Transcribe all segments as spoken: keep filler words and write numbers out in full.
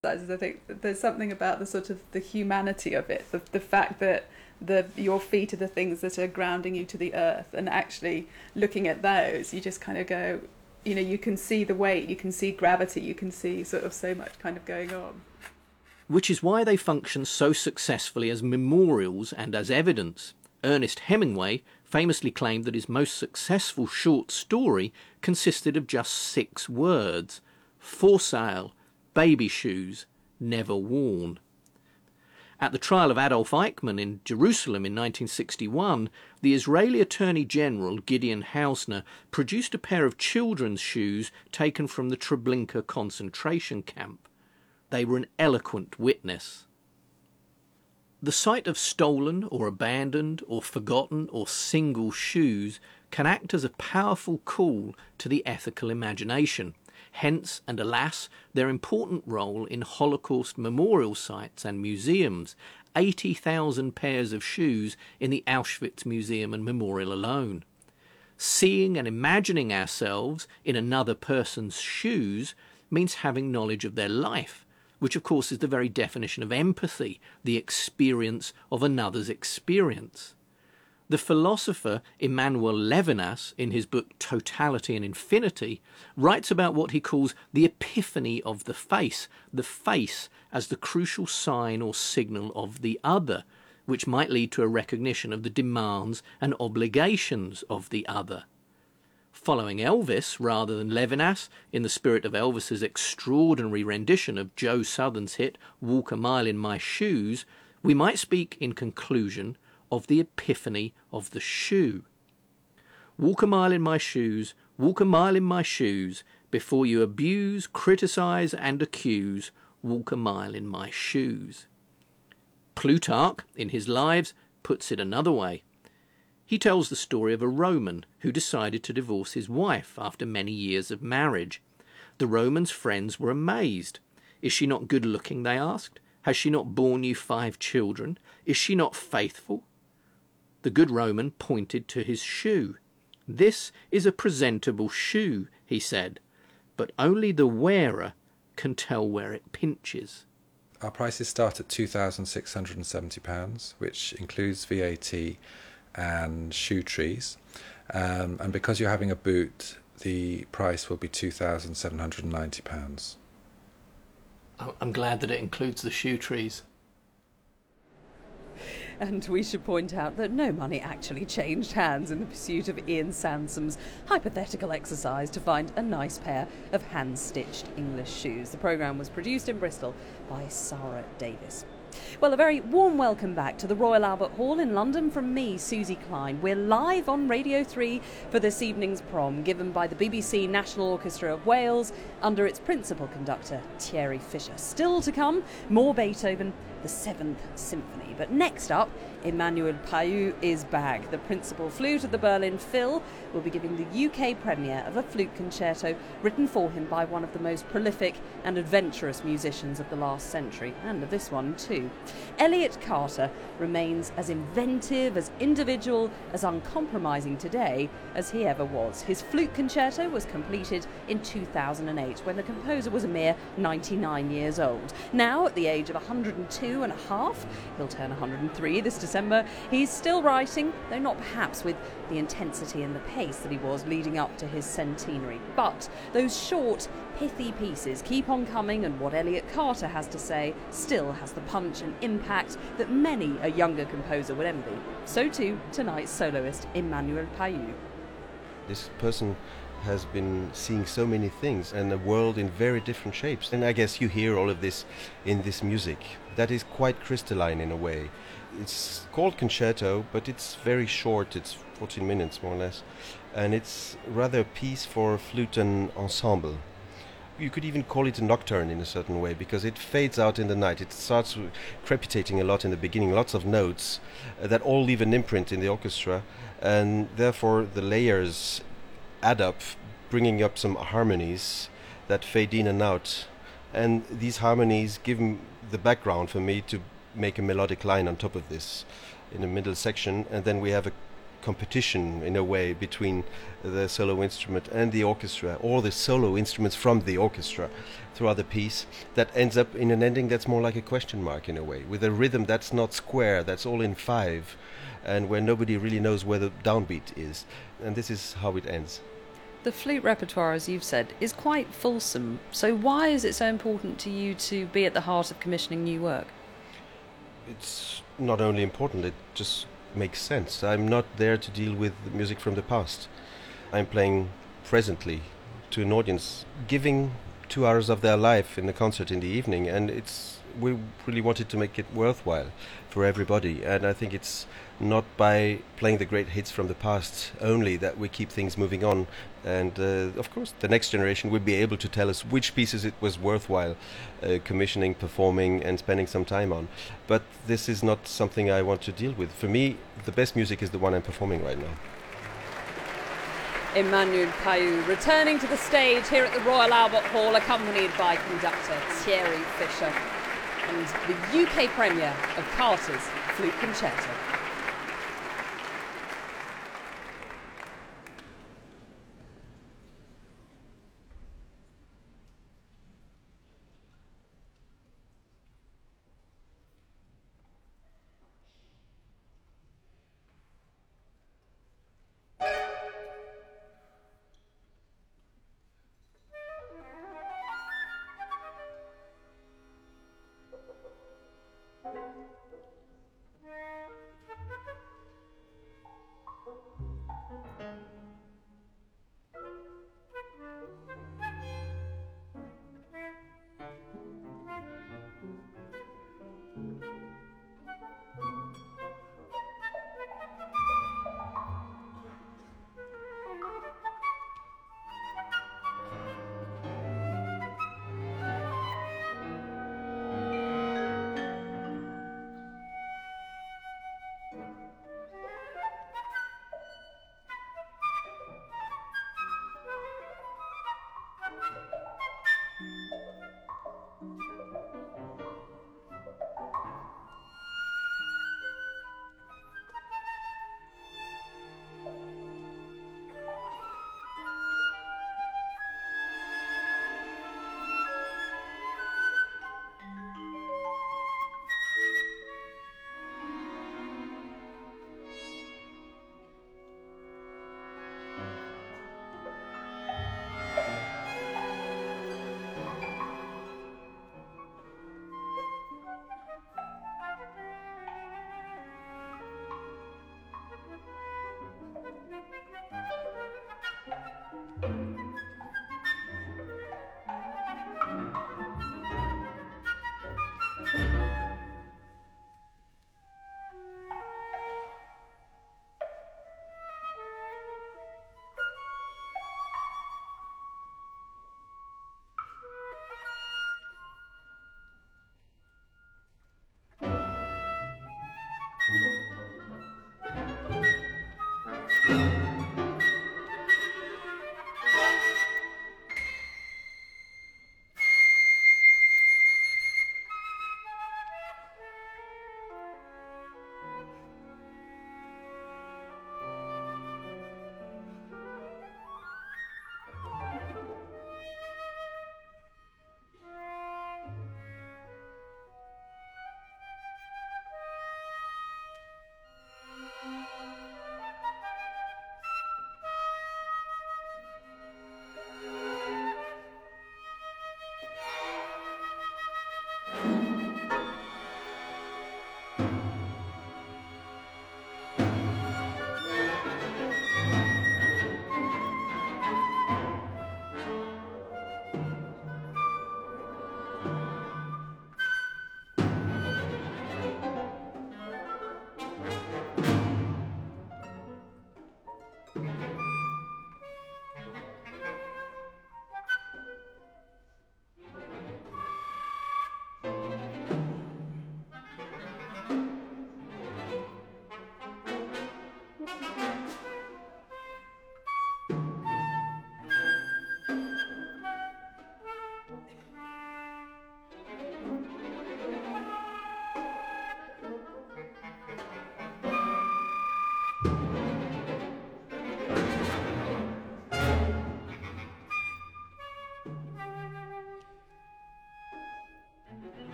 I think there's something about the sort of the humanity of it, the, the fact that the your feet are the things that are grounding you to the earth, and actually looking at those, you just kind of go, you know, you can see the weight, you can see gravity, you can see sort of so much kind of going on. Which is why they function so successfully as memorials and as evidence. Ernest Hemingway famously claimed that his most successful short story consisted of just six words: for sale, baby shoes, never worn. At the trial of Adolf Eichmann in Jerusalem in nineteen sixty-one, the Israeli Attorney General Gideon Hausner produced a pair of children's shoes taken from the Treblinka concentration camp. They were an eloquent witness. The sight of stolen or abandoned or forgotten or single shoes can act as a powerful call to the ethical imagination. Hence, and alas, their important role in Holocaust memorial sites and museums, eighty thousand pairs of shoes in the Auschwitz Museum and Memorial alone. Seeing and imagining ourselves in another person's shoes means having knowledge of their life, which of course is the very definition of empathy, the experience of another's experience. The philosopher Emmanuel Levinas, in his book Totality and Infinity, writes about what he calls the epiphany of the face, the face as the crucial sign or signal of the other, which might lead to a recognition of the demands and obligations of the other. Following Elvis, rather than Levinas, in the spirit of Elvis's extraordinary rendition of Joe Southern's hit Walk a Mile in My Shoes, we might speak in conclusion of the epiphany of the shoe. Walk a mile in my shoes, walk a mile in my shoes, before you abuse, criticise and accuse, walk a mile in my shoes. Plutarch, in his Lives, puts it another way. He tells the story of a Roman who decided to divorce his wife after many years of marriage. The Roman's friends were amazed. Is she not good looking, they asked. Has she not borne you five children? Is she not faithful? The good Roman pointed to his shoe. This is a presentable shoe, he said, but only the wearer can tell where it pinches. Our prices start at two thousand six hundred seventy pounds, which includes V A T and shoe trees. Um, and because you're having a boot, the price will be two thousand seven hundred ninety pounds. I'm glad that it includes the shoe trees. And we should point out that no money actually changed hands in the pursuit of Ian Sansom's hypothetical exercise to find a nice pair of hand-stitched English shoes. The programme was produced in Bristol by Sarah Davis. Well, a very warm welcome back to the Royal Albert Hall in London from me, Susie Klein. We're live on Radio three for this evening's prom, given by the B B C National Orchestra of Wales under its principal conductor, Thierry Fisher. Still to come, more Beethoven, the Seventh Symphony. But next up, Emmanuel Payou is back. The principal flute of the Berlin Phil will be giving the U K premiere of a flute concerto written for him by one of the most prolific and adventurous musicians of the last century, and of this one too. Elliott Carter remains as inventive, as individual, as uncompromising today as he ever was. His flute concerto was completed in two thousand eight, when the composer was a mere ninety-nine years old. Now, at the age of one hundred two and a half, he'll turn one hundred three this December, he's still writing, though not perhaps with the intensity and the pace that he was leading up to his centenary. But those short, pithy pieces keep on coming, and what Elliott Carter has to say still has the punch and impact that many a younger composer would envy. So too, tonight's soloist, Emmanuel Payou. This person has been seeing so many things and the world in very different shapes. And I guess you hear all of this in this music. That is quite crystalline in a way. It's called concerto, but it's very short. It's fourteen minutes, more or less. And it's rather a piece for flute and ensemble. You could even call it a nocturne in a certain way, because it fades out in the night. It starts crepitating a lot in the beginning, lots of notes uh, that all leave an imprint in the orchestra, and therefore the layers add up, bringing up some harmonies that fade in and out. And these harmonies give m- the background for me to make a melodic line on top of this in the middle section, and then we have a competition in a way between the solo instrument and the orchestra, or the solo instruments from the orchestra throughout the piece, that ends up in an ending that's more like a question mark in a way, with a rhythm that's not square, that's all in five, and where nobody really knows where the downbeat is. And this is how it ends. The flute repertoire, as you've said, is quite fulsome. So why is it so important to you to be at the heart of commissioning new work? It's not only important, it just makes sense. I'm not there to deal with the music from the past. I'm playing presently to an audience, giving two hours of their life in a concert in the evening, and it's we really wanted to make it worthwhile for everybody. And I think it's not by playing the great hits from the past only that we keep things moving on. And uh, of course the next generation will be able to tell us which pieces it was worthwhile uh, commissioning, performing and spending some time on. But this is not something I want to deal with. For me, the best music is the one I'm performing right now. Emmanuel Payou returning to the stage here at the Royal Albert Hall, accompanied by conductor Thierry Fischer and the U K premiere of Carter's Flute Concerto.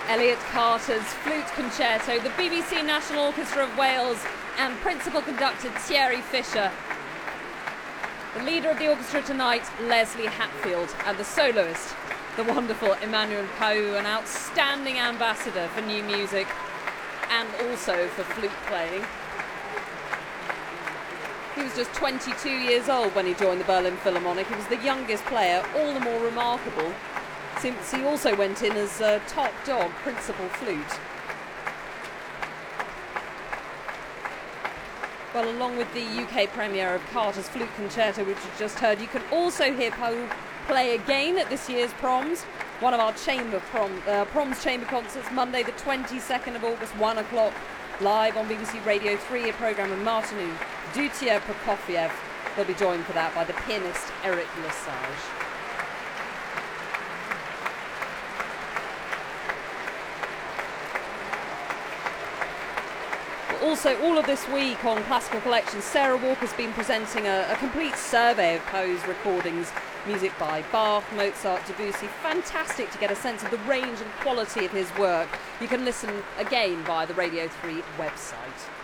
Elliot Carter's Flute Concerto, the B B C National Orchestra of Wales and principal conductor Thierry Fisher. The leader of the orchestra tonight, Leslie Hatfield, and the soloist, the wonderful Emmanuel Pau, an outstanding ambassador for new music and also for flute playing. He was just twenty-two years old when he joined the Berlin Philharmonic. He was the youngest player, all the more remarkable since he also went in as uh, top dog principal flute. Well, along with the U K premiere of Carter's Flute Concerto, which you just heard, you can also hear Pau play again at this year's Proms, one of our chamber prom, uh, Proms chamber concerts, Monday the twenty-second of August, one o'clock, live on B B C Radio three, a programme with Martinu Dutya Prokofiev. They'll be joined for that by the pianist Eric Lesage. Also, all of this week on Classical Collections, Sarah Walker's been presenting a, a complete survey of Pau's recordings, music by Bach, Mozart, Debussy. Fantastic to get a sense of the range and quality of his work. You can listen again via the Radio three website.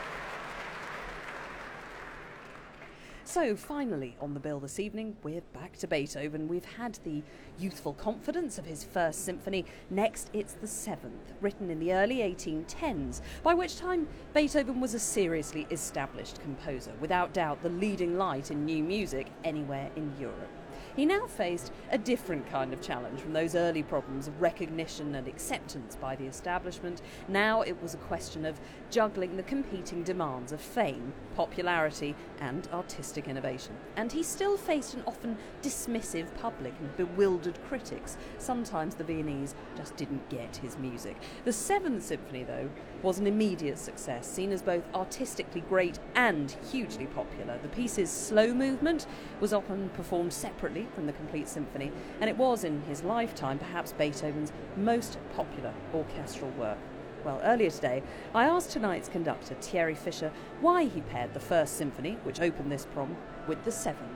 So finally on the bill this evening, we're back to Beethoven. We've had the youthful confidence of his first symphony. Next, it's the seventh, written in the early eighteen tens, by which time Beethoven was a seriously established composer, without doubt the leading light in new music anywhere in Europe. He now faced a different kind of challenge from those early problems of recognition and acceptance by the establishment. Now it was a question of juggling the competing demands of fame, popularity and artistic innovation. And he still faced an often dismissive public and bewildered critics. Sometimes the Viennese just didn't get his music. The Seventh Symphony, though, was an immediate success, seen as both artistically great and hugely popular. The piece's slow movement was often performed separately from the complete symphony, and it was in his lifetime perhaps Beethoven's most popular orchestral work. Well, earlier today, I asked tonight's conductor, Thierry Fisher, why he paired the First Symphony, which opened this prom, with the Seventh.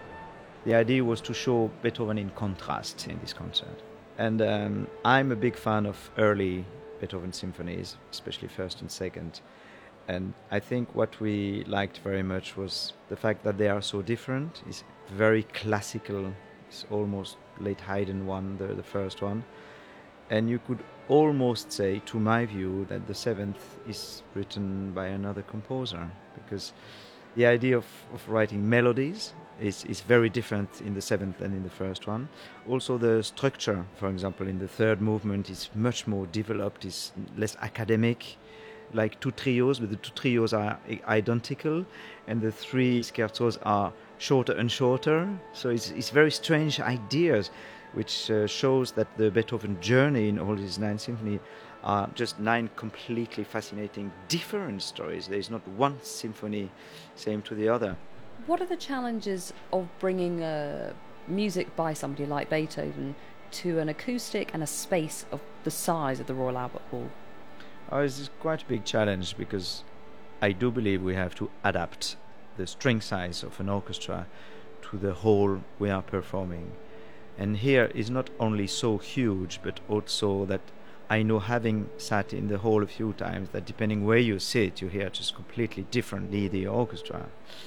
The idea was to show Beethoven in contrast in this concert. And um, I'm a big fan of early Beethoven symphonies, especially first and second. And I think what we liked very much was the fact that they are so different. It's very classical. It's almost late Haydn one, the, the first one. And you could almost say, to my view, that the seventh is written by another composer, because the idea of, of writing melodies is, is very different in the seventh than in the first one. Also the structure, for example, in the third movement is much more developed, is less academic, like two trios, but the two trios are identical, and the three scherzos are shorter and shorter. So it's, it's very strange ideas, which uh, shows that the Beethoven journey in all these nine symphonies are just nine completely fascinating different stories. There is not one symphony same to the other. What are the challenges of bringing uh, music by somebody like Beethoven to an acoustic and a space of the size of the Royal Albert Hall? Oh, it's quite a big challenge, because I do believe we have to adapt the string size of an orchestra to the hall we are performing. And here is not only so huge, but also that I know, having sat in the hall a few times, that depending where you sit, you hear just completely differently the orchestra.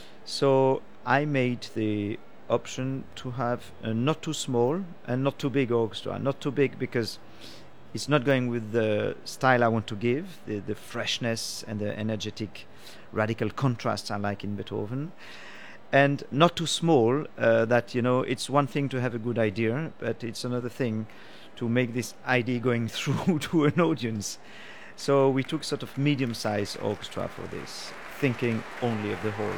So I made the option to have a not too small and not too big orchestra. Not too big because it's not going with the style I want to give, the, the freshness and the energetic radical contrasts I like in Beethoven. And not too small, uh, that, you know, it's one thing to have a good idea, but it's another thing to make this idea going through to an audience. So we took sort of medium-sized orchestra for this, thinking only of the whole.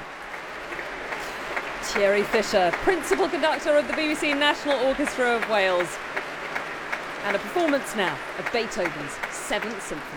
Thierry Fisher, principal conductor of the B B C National Orchestra of Wales. And a performance now of Beethoven's Seventh Symphony.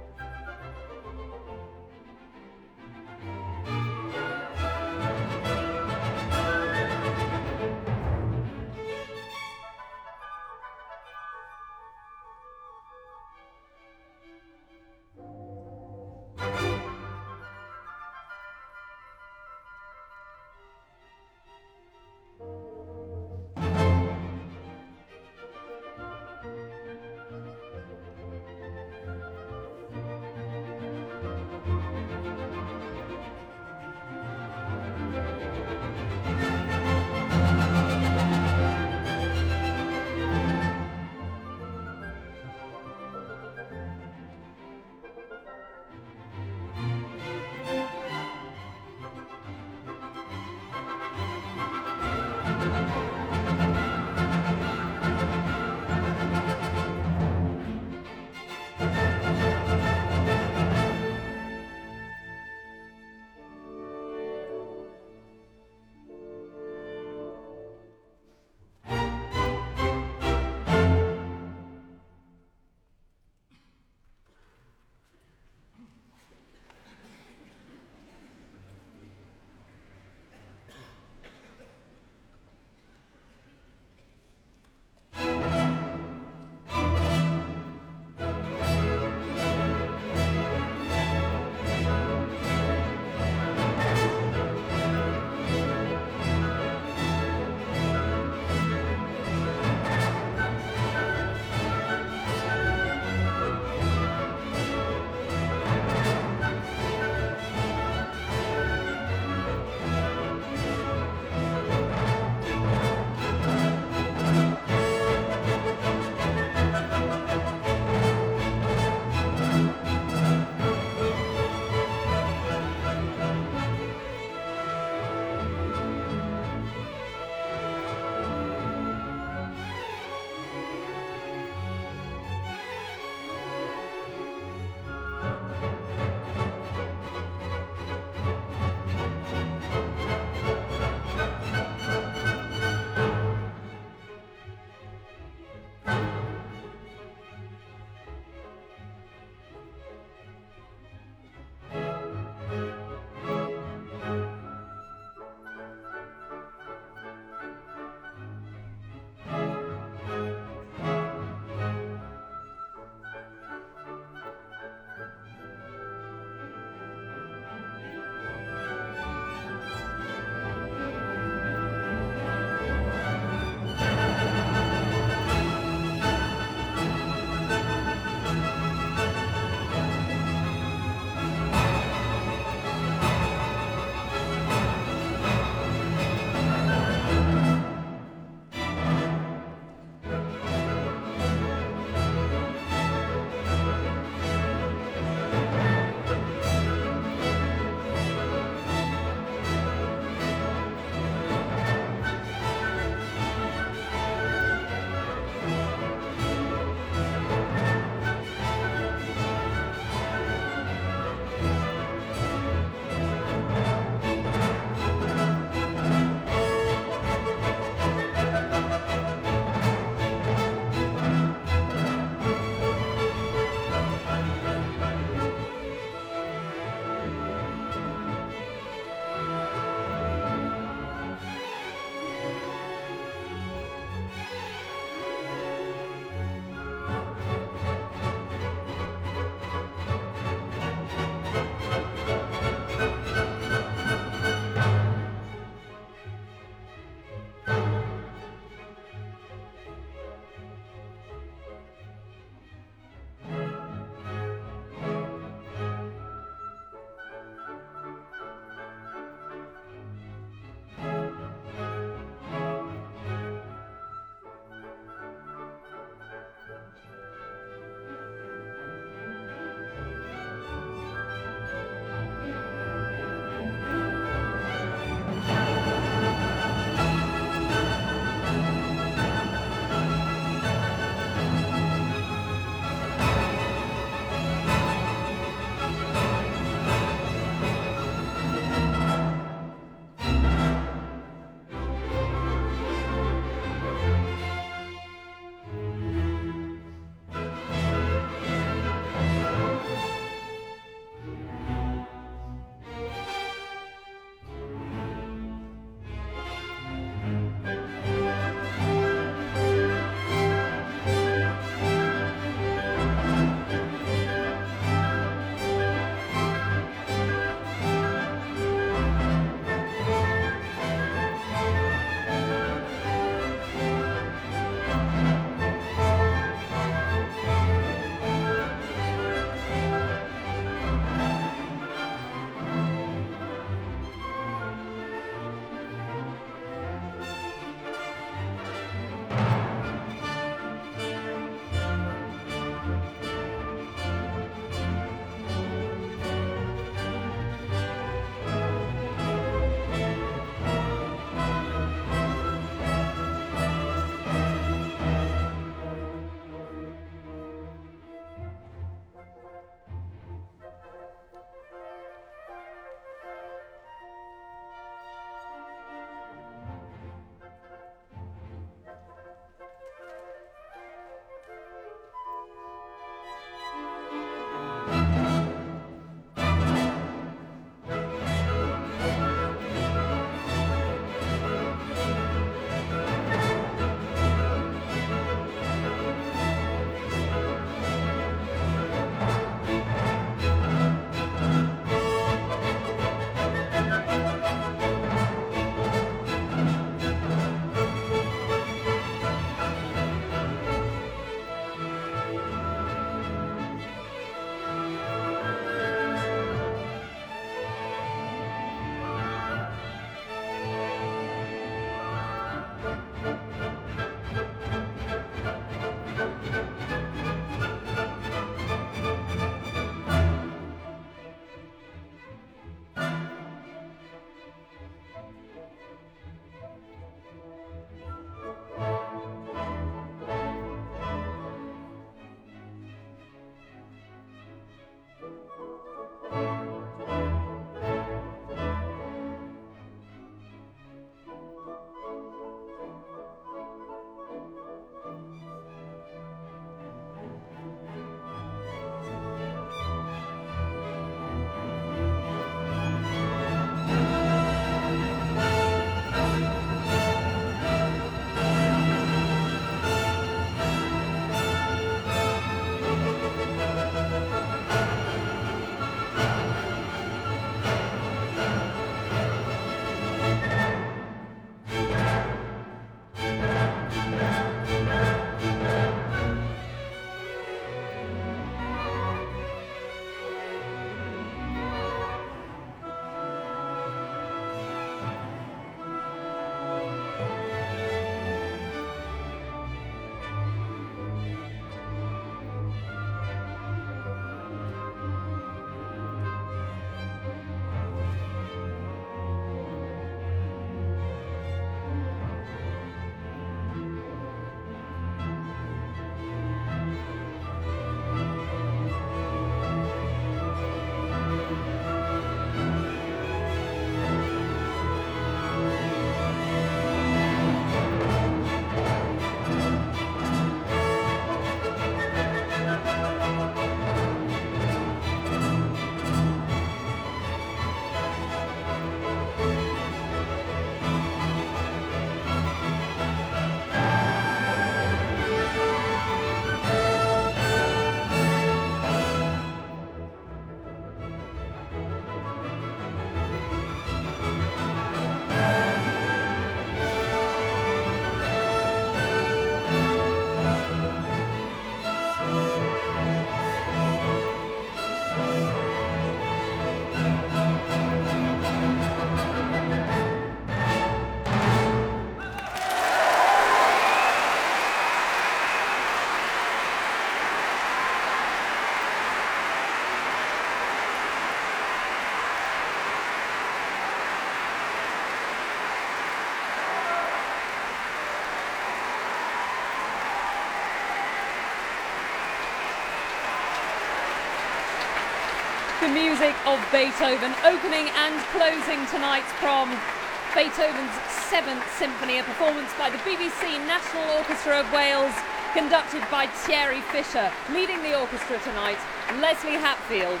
The music of Beethoven opening and closing tonight's prom. Beethoven's Seventh Symphony, a performance by the B B C National Orchestra of Wales, conducted by Thierry Fisher. Leading the orchestra tonight, Leslie Hatfield.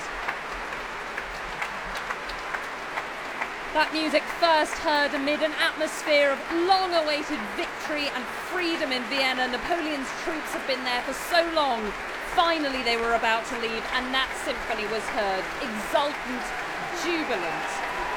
That music first heard amid an atmosphere of long-awaited victory and freedom in Vienna. Napoleon's troops have been there for so long. Finally they were about to leave, and that symphony was heard, exultant, jubilant.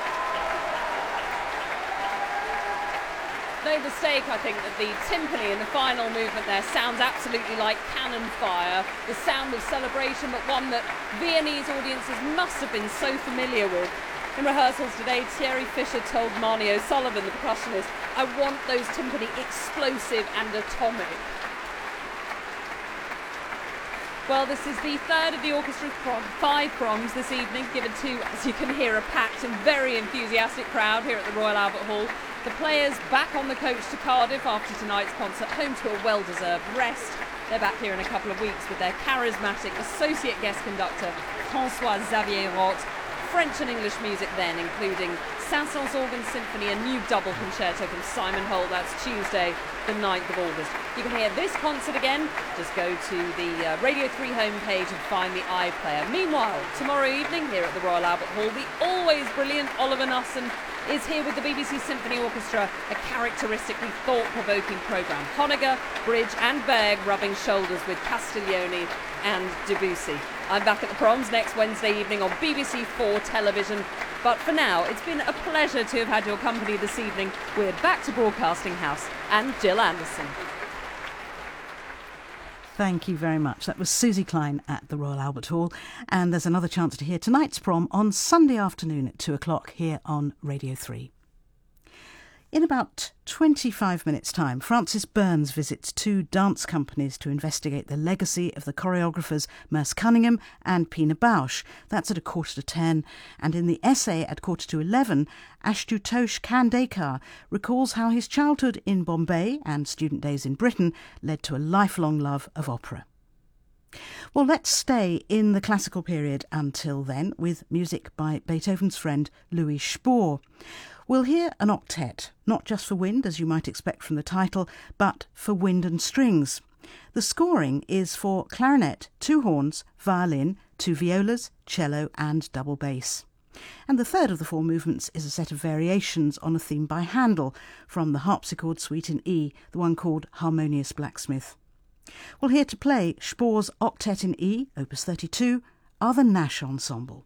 No mistake, I think, that the timpani in the final movement there sounds absolutely like cannon fire, the sound of celebration, but one that Viennese audiences must have been so familiar with. In rehearsals today, Thierry Fisher told Marnie O'Sullivan, the percussionist, "I want those timpani explosive and atomic." Well, this is the third of the orchestra's prom, five proms this evening, given to, as you can hear, a packed and very enthusiastic crowd here at the Royal Albert Hall. The players back on the coach to Cardiff after tonight's concert, home to a well-deserved rest. They're back here in a couple of weeks with their charismatic associate guest conductor, François Xavier Roth. French and English music then, including Saint-Saëns Organ Symphony, a new double concerto from Simon Holt. That's Tuesday, the ninth of August. You can hear this concert again. Just go to the uh, Radio three homepage and find the iPlayer. Meanwhile, tomorrow evening here at the Royal Albert Hall, the always brilliant Oliver Nussin is here with the B B C Symphony Orchestra, a characteristically thought-provoking programme. Honegger, Bridge and Berg rubbing shoulders with Castiglione and Debussy. I'm back at the proms next Wednesday evening on B B C four television. But for now, it's been a pleasure to have had your company this evening. We're back to Broadcasting House and Jill Anderson. Thank you very much. That was Susie Klein at the Royal Albert Hall. And there's another chance to hear tonight's prom on Sunday afternoon at two o'clock here on Radio three. In about twenty-five minutes' time, Frances Burns visits two dance companies to investigate the legacy of the choreographers Merce Cunningham and Pina Bausch. That's at a quarter to ten. And in the essay at quarter to eleven, Ashutosh Khandekar recalls how his childhood in Bombay and student days in Britain led to a lifelong love of opera. Well, let's stay in the classical period until then with music by Beethoven's friend Louis Spohr. We'll hear an octet, not just for wind, as you might expect from the title, but for wind and strings. The scoring is for clarinet, two horns, violin, two violas, cello and double bass. And the third of the four movements is a set of variations on a theme by Handel from the harpsichord suite in E, the one called Harmonious Blacksmith. Well, here to play Spohr's octet in E, opus thirty-two, are the Nash Ensemble.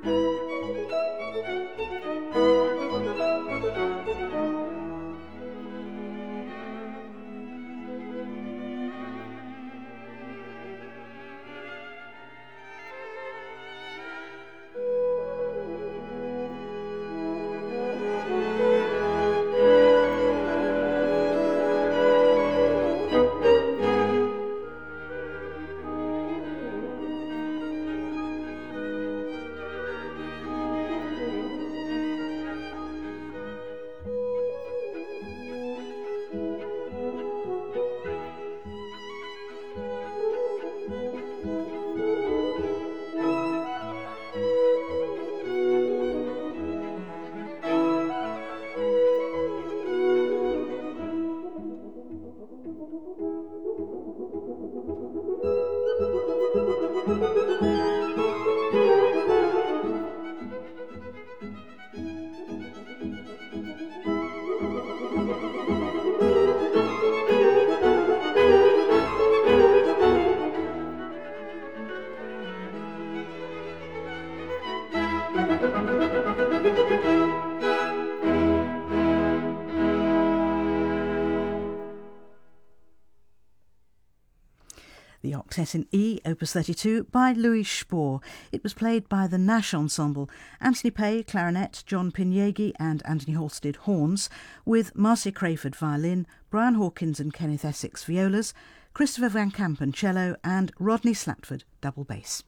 The Octet in E, Opus thirty-two, by Louis Spohr. It was played by the Nash Ensemble, Anthony Pay, clarinet, John Pinyegi and Anthony Halstead, horns, with Marcia Crayford, violin, Brian Hawkins and Kenneth Essex, violas, Christopher Van Kampen, cello, and Rodney Slatford, double bass.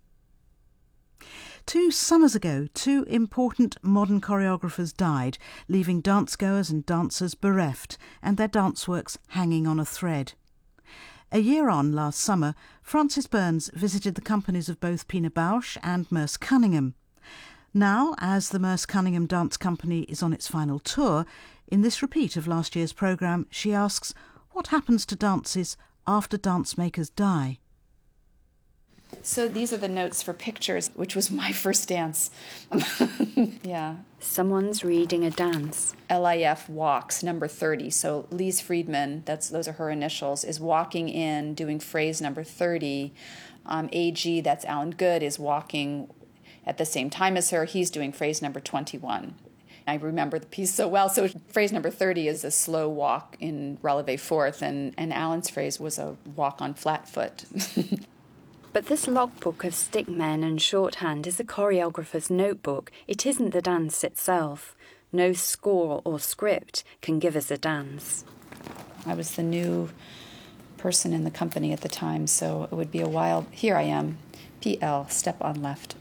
Two summers ago, two important modern choreographers died, leaving dancegoers and dancers bereft and their dance works hanging on a thread. A year on, last summer, Frances Burns visited the companies of both Pina Bausch and Merce Cunningham. Now, as the Merce Cunningham Dance Company is on its final tour, in this repeat of last year's programme, she asks, what happens to dances after dance makers die? So these are the notes for Pictures, which was my first dance. Yeah. Someone's reading a dance. L I F walks, number thirty. So Lise Friedman, that's those are her initials, is walking in, doing phrase number thirty. Um, A G, that's Alan Good, is walking at the same time as her. He's doing phrase number twenty-one. I remember the piece so well. So phrase number thirty is a slow walk in releve fourth, and, and Alan's phrase was a walk on flat foot. But this logbook of stickmen and shorthand is a choreographer's notebook. It isn't the dance itself. No score or script can give us a dance. I was the new person in the company at the time, so it would be a while. Here I am, P L, step on left.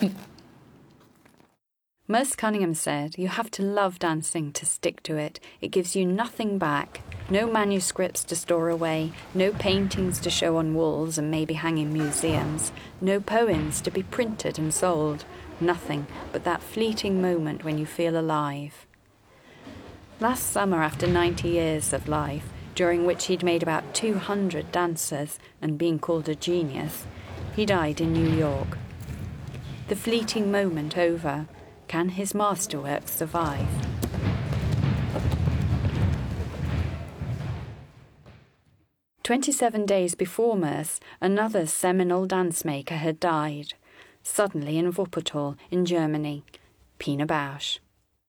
Merce Cunningham said, you have to love dancing to stick to it. It gives you nothing back. No manuscripts to store away, no paintings to show on walls and maybe hang in museums, no poems to be printed and sold. Nothing but that fleeting moment when you feel alive. Last summer, after ninety years of life, during which he'd made about two hundred dancers and been called a genius, he died in New York. The fleeting moment over, can his masterwork survive? Twenty-seven days before Merce, another seminal dance maker had died, suddenly in Wuppertal in Germany, Pina Bausch.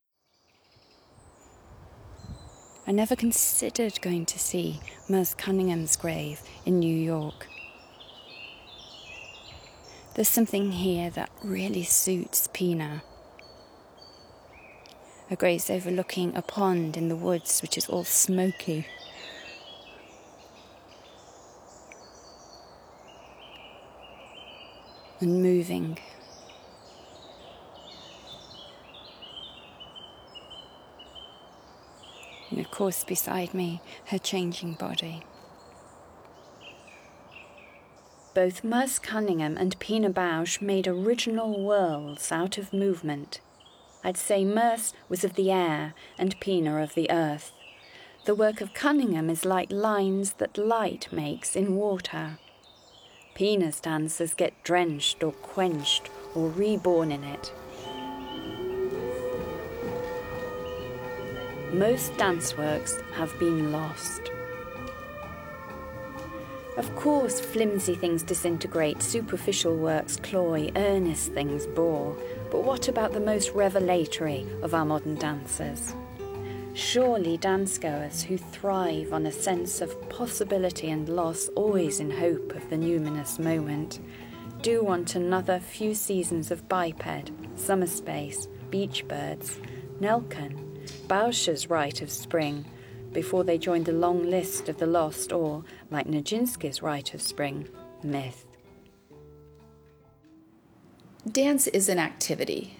I never considered going to see Merce Cunningham's grave in New York. There's something here that really suits Pina. A grave's overlooking a pond in the woods which is all smoky. And moving. And of course beside me, her changing body. Both Merce Cunningham and Pina Bausch made original worlds out of movement. I'd say Merce was of the air and Pina of the earth. The work of Cunningham is like lines that light makes in water. Pina's dancers get drenched or quenched or reborn in it. Most dance works have been lost. Of course, flimsy things disintegrate, superficial works cloy, earnest things bore. But what about the most revelatory of our modern dancers? Surely dancegoers who thrive on a sense of possibility and loss, always in hope of the numinous moment, do want another few seasons of biped, summer space, beach birds, Nelken, Bauscher's rite of spring, before they join the long list of the lost or, like Nijinsky's rite of spring, myth. Dance is an activity.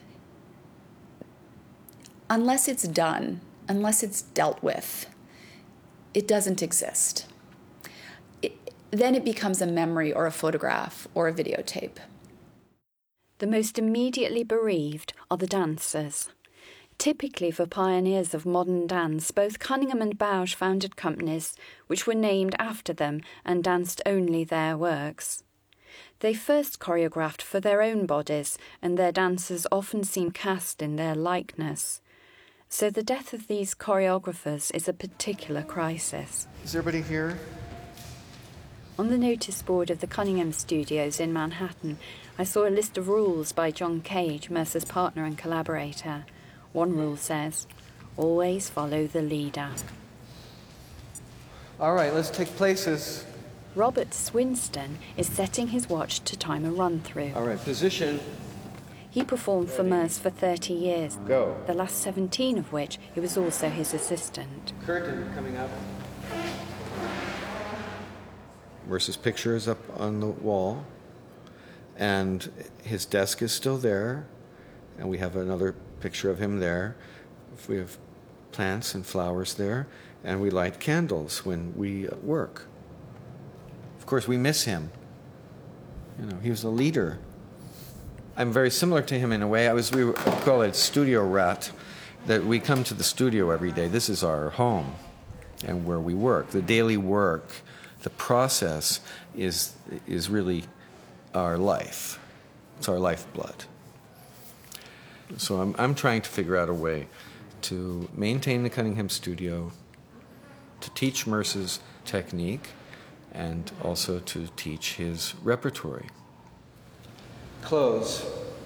Unless it's done, unless it's dealt with, it doesn't exist. It, then it becomes a memory or a photograph or a videotape. The most immediately bereaved are the dancers. Typically for pioneers of modern dance, both Cunningham and Bausch founded companies which were named after them and danced only their works. They first choreographed for their own bodies, and their dancers often seem cast in their likeness. So the death of these choreographers is a particular crisis. Is everybody here? On the notice board of the Cunningham Studios in Manhattan, I saw a list of rules by John Cage, Mercer's partner and collaborator. One rule says, always follow the leader. All right, let's take places. Robert Swinston is setting his watch to time a run-through. All right, position. He performed for Merce for thirty years, Go. The last seventeen of which he was also his assistant. Curtain coming up. Merce's picture is up on the wall, and his desk is still there, and we have another picture of him there. We have plants and flowers there, and we light candles when we work. Of course, we miss him. You know, he was a leader. I'm very similar to him in a way. I was, we call it studio rat, that we come to the studio every day. This is our home and where we work. The daily work, the process is, is really our life. It's our lifeblood. So I'm, I'm trying to figure out a way to maintain the Cunningham studio, to teach Merce's technique, and also to teach his repertory. Close.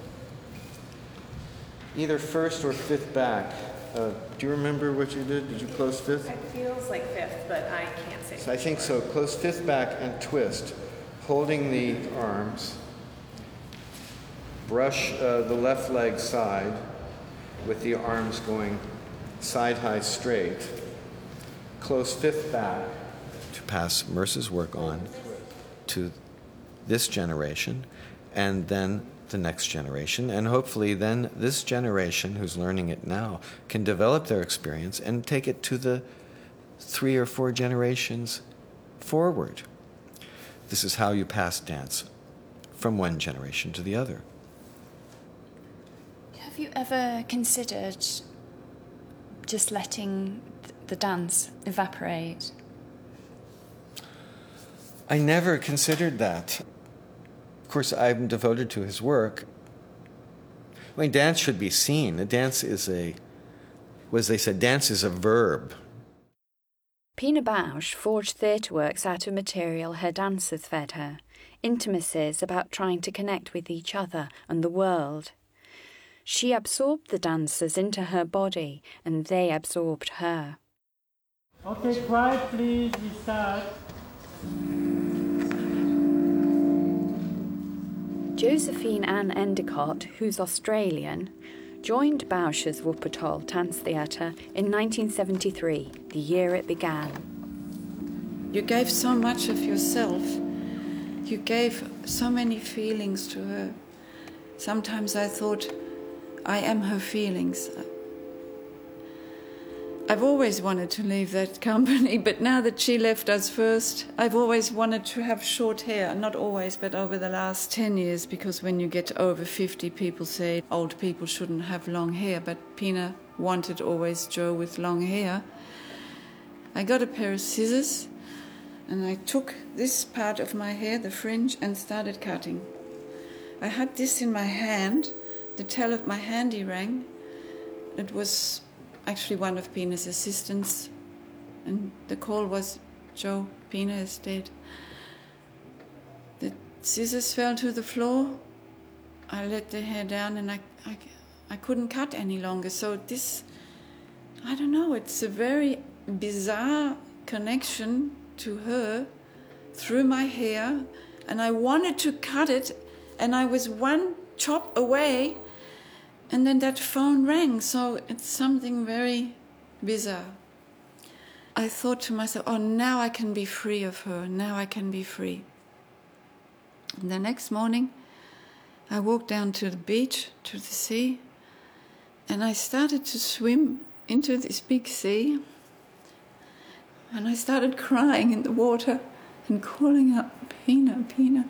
Either first or fifth back. Uh, do you remember what you did? Did you close fifth? It feels like fifth, but I can't say. So I think so. Close fifth back and twist, holding the arms. Brush uh, the left leg side with the arms going side high straight. Close fifth back. To pass Merce's work on to this generation, and then the next generation, and hopefully then this generation who's learning it now can develop their experience and take it to the three or four generations forward. This is how you pass dance from one generation to the other. Have you ever considered just letting the dance evaporate? I never considered that. Of course, I'm devoted to his work. I mean, dance should be seen. A dance is a, well, as they said, dance is a verb. Pina Bausch forged theatre works out of material her dancers fed her, intimacies about trying to connect with each other and the world. She absorbed the dancers into her body, and they absorbed her. Okay, quiet please, we start. Josephine Ann Endicott, who's Australian, joined Bauscher's Wuppertal Tanztheater in nineteen seventy-three, the year it began. You gave so much of yourself. You gave so many feelings to her. Sometimes I thought, I am her feelings. I've always wanted to leave that company, but now that she left us first, I've always wanted to have short hair. Not always, but over the last ten years, because when you get over fifty, people say old people shouldn't have long hair, but Pina wanted always Joe with long hair. I got a pair of scissors, and I took this part of my hair, the fringe, and started cutting. I had this in my hand. The tail of my handy rang. It was actually one of Pina's assistants, and the call was, Joe, Pina is dead. The scissors fell to the floor. I let the hair down, and I I, I couldn't cut any longer. So this, I don't know, it's a very bizarre connection to her through my hair, and I wanted to cut it, and I was one chop away, and then that phone rang. So it's something very bizarre. I thought to myself, oh, now I can be free of her. Now I can be free. And the next morning, I walked down to the beach, to the sea, and I started to swim into this big sea. And I started crying in the water and calling out, Pina, Pina.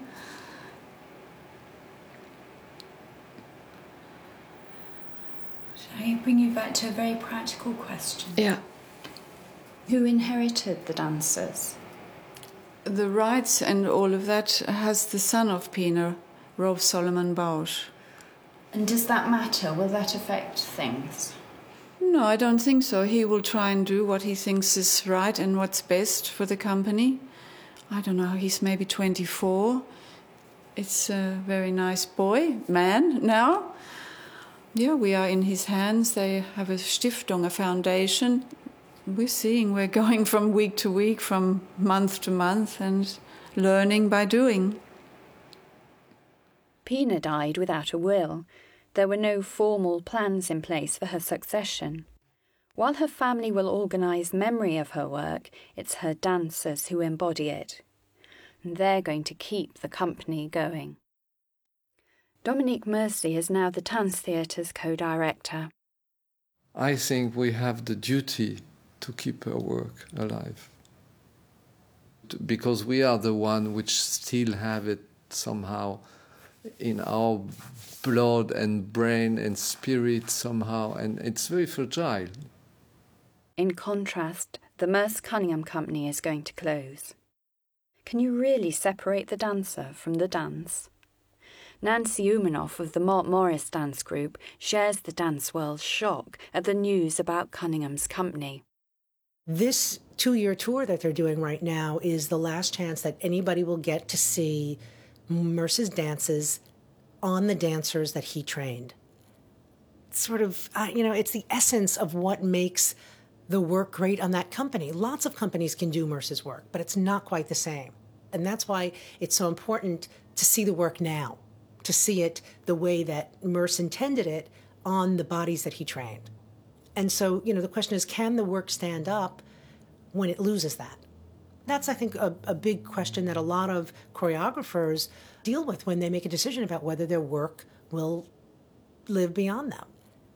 Shall I bring you back to a very practical question? Yeah. Who inherited the dancers? The rights and all of that has the son of Pina, Rolf Solomon Bausch. And does that matter? Will that affect things? No, I don't think so. He will try and do what he thinks is right and what's best for the company. I don't know, he's maybe twenty-four. It's a very nice boy, man now. Yeah, we are in his hands. They have a Stiftung, a foundation. We're seeing, we're going from week to week, from month to month, and learning by doing. Pina died without a will. There were no formal plans in place for her succession. While her family will organise memory of her work, it's her dancers who embody it. And they're going to keep the company going. Dominique Mercy is now the Tanztheater's co-director. I think we have the duty to keep her work alive, because we are the one which still have it somehow in our blood and brain and spirit somehow, and it's very fragile. In contrast, the Merce Cunningham Company is going to close. Can you really separate the dancer from the dance? Nancy Umanoff of the Mort Morris Dance Group shares the dance world's shock at the news about Cunningham's company. This two-year tour that they're doing right now is the last chance that anybody will get to see Merce's dances on the dancers that he trained. It's sort of, uh, you know, it's the essence of what makes the work great on that company. Lots of companies can do Merce's work, but it's not quite the same. And that's why it's so important to see the work now, to see it the way that Merce intended it on the bodies that he trained. And so, you know, the question is, can the work stand up when it loses that? That's, I think, a, a big question that a lot of choreographers deal with when they make a decision about whether their work will live beyond them.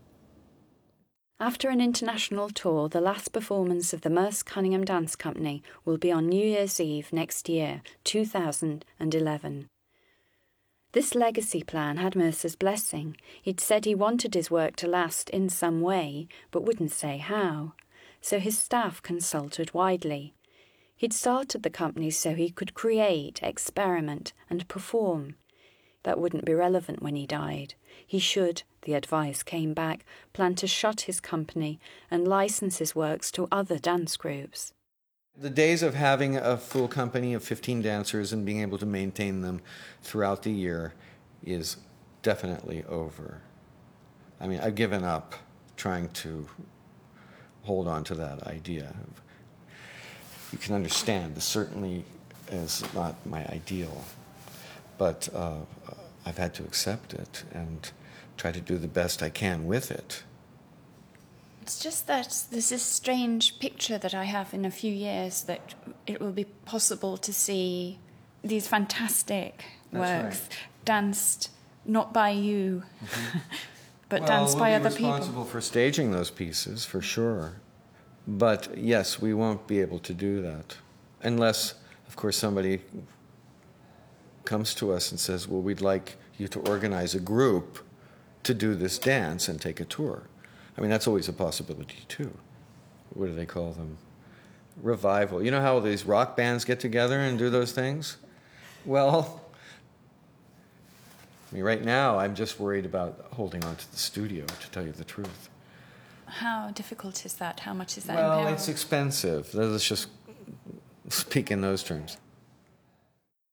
After an international tour, the last performance of the Merce Cunningham Dance Company will be on New Year's Eve next year, two thousand eleven. This legacy plan had Mercer's blessing. He'd said he wanted his work to last in some way, but wouldn't say how. So his staff consulted widely. He'd started the company so he could create, experiment, and perform. That wouldn't be relevant when he died. He should, the advice came back, plan to shut his company and license his works to other dance groups. The days of having a full company of fifteen dancers and being able to maintain them throughout the year is definitely over. I mean, I've given up trying to hold on to that idea. You can understand, this certainly is not my ideal, but uh, I've had to accept it and try to do the best I can with it. It's just that there's this strange picture that I have in a few years that it will be possible to see these fantastic That's works right. danced not by you, mm-hmm. but well, danced we'll by be other people. responsible for staging those pieces, for sure. But yes, we won't be able to do that unless, of course, somebody comes to us and says, well, we'd like you to organize a group to do this dance and take a tour. I mean, that's always a possibility, too. What do they call them? Revival. You know how these rock bands get together and do those things? Well, I mean, right now, I'm just worried about holding on to the studio, to tell you the truth. How difficult is that? How much is that? Well, imperative? it's expensive. Let's just speak in those terms.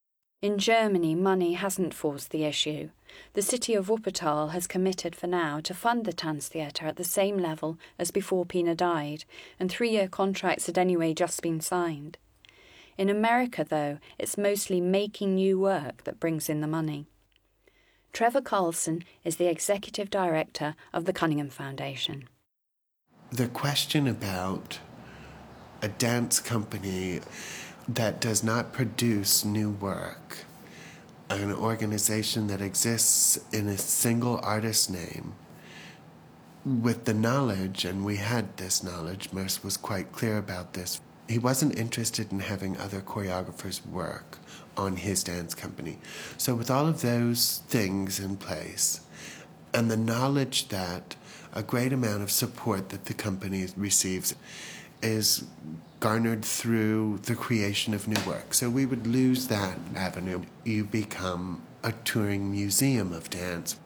In Germany, money hasn't forced the issue. The city of Wuppertal has committed for now to fund the Tanztheater at the same level as before Pina died, and three-year contracts had anyway just been signed. In America, though, it's mostly making new work that brings in the money. Trevor Carlson is the executive director of the Cunningham Foundation. The question about a dance company that does not produce new work, an organization that exists in a single artist's name, with the knowledge, and we had this knowledge, Merce was quite clear about this, he wasn't interested in having other choreographers work on his dance company. So with all of those things in place, and the knowledge that a great amount of support that the company receives is garnered through the creation of new work. So we would lose that avenue. You become a touring museum of dance.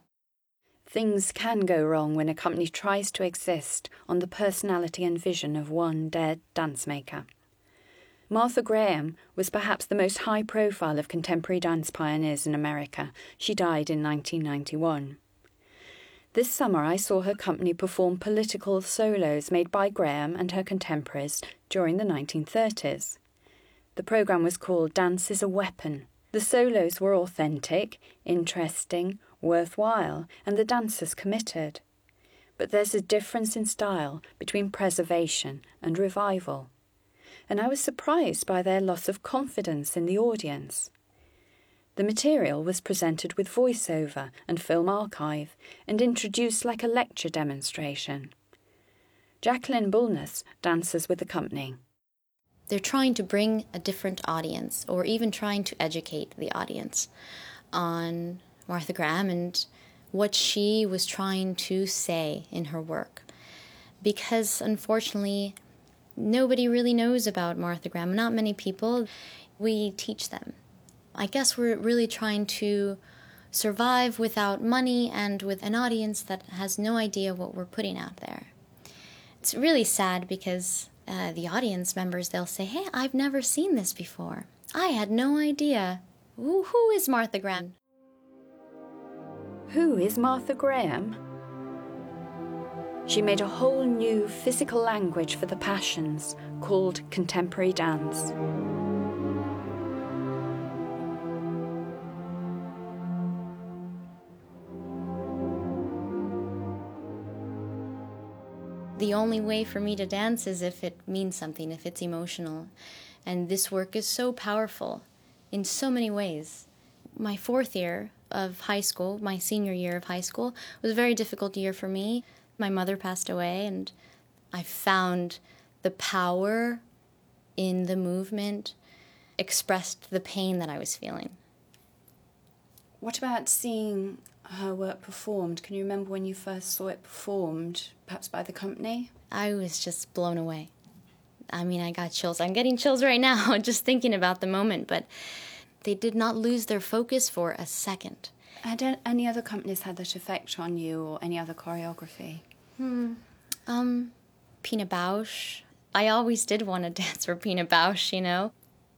Things can go wrong when a company tries to exist on the personality and vision of one dead dance maker. Martha Graham was perhaps the most high-profile of contemporary dance pioneers in America. She died in nineteen ninety-one. This summer I saw her company perform political solos made by Graham and her contemporaries during the nineteen thirties. The programme was called Dance is a Weapon. The solos were authentic, interesting, worthwhile, and the dancers committed. But there's a difference in style between preservation and revival. And I was surprised by their loss of confidence in the audience. The material was presented with voiceover and film archive and introduced like a lecture demonstration. Jacqueline Bullness dances with the company. They're trying to bring a different audience, or even trying to educate the audience on Martha Graham and what she was trying to say in her work. Because, unfortunately, nobody really knows about Martha Graham. Not many people. We teach them. I guess we're really trying to survive without money and with an audience that has no idea what we're putting out there. It's really sad because uh, the audience members, they'll say, hey, I've never seen this before. I had no idea. Who, who is Martha Graham? Who is Martha Graham? She made a whole new physical language for the passions called contemporary dance. The only way for me to dance is if it means something, if it's emotional. And this work is so powerful in so many ways. My fourth year of high school, my senior year of high school, was a very difficult year for me. My mother passed away, and I found the power in the movement expressed the pain that I was feeling. What about seeing her work performed? Can you remember when you first saw it performed, perhaps by the company? I was just blown away. I mean, I got chills. I'm getting chills right now just thinking about the moment, but they did not lose their focus for a second. Had any other companies had that effect on you, or any other choreography? Hmm. Um, Pina Bausch. I always did want to dance for Pina Bausch, you know.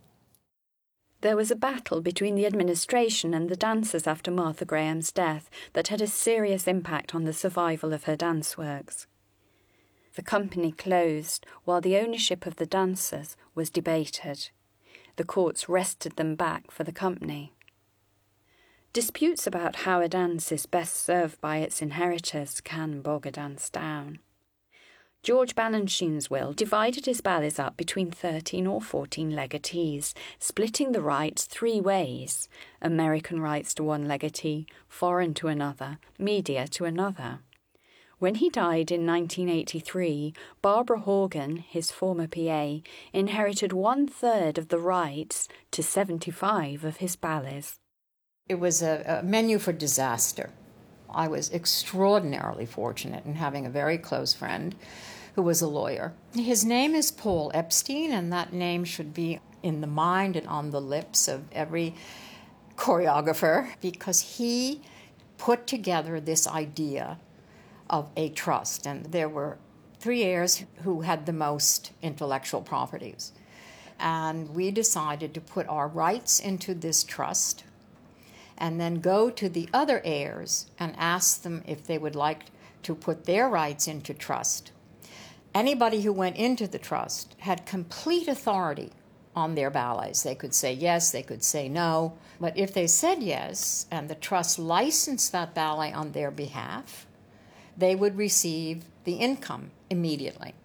There was a battle between the administration and the dancers after Martha Graham's death that had a serious impact on the survival of her dance works. The company closed while the ownership of the dancers was debated. The courts wrested them back for the company. Disputes about how a dance is best served by its inheritors can bog a dance down. George Balanchine's will divided his ballets up between thirteen or fourteen legatees, splitting the rights three ways: American rights to one legatee, foreign to another, media to another. When he died in nineteen eighty-three, Barbara Horgan, his former P A, inherited one-third of the rights to seventy-five of his ballets. It was a, a menu for disaster. I was extraordinarily fortunate in having a very close friend who was a lawyer. His name is Paul Epstein, and that name should be in the mind and on the lips of every choreographer, because he put together this idea of a trust. And there were three heirs who had the most intellectual properties. And we decided to put our rights into this trust and then go to the other heirs and ask them if they would like to put their rights into trust. Anybody who went into the trust had complete authority on their ballets. They could say yes, they could say no. But if they said yes, and the trust licensed that ballet on their behalf, they would receive the income immediately.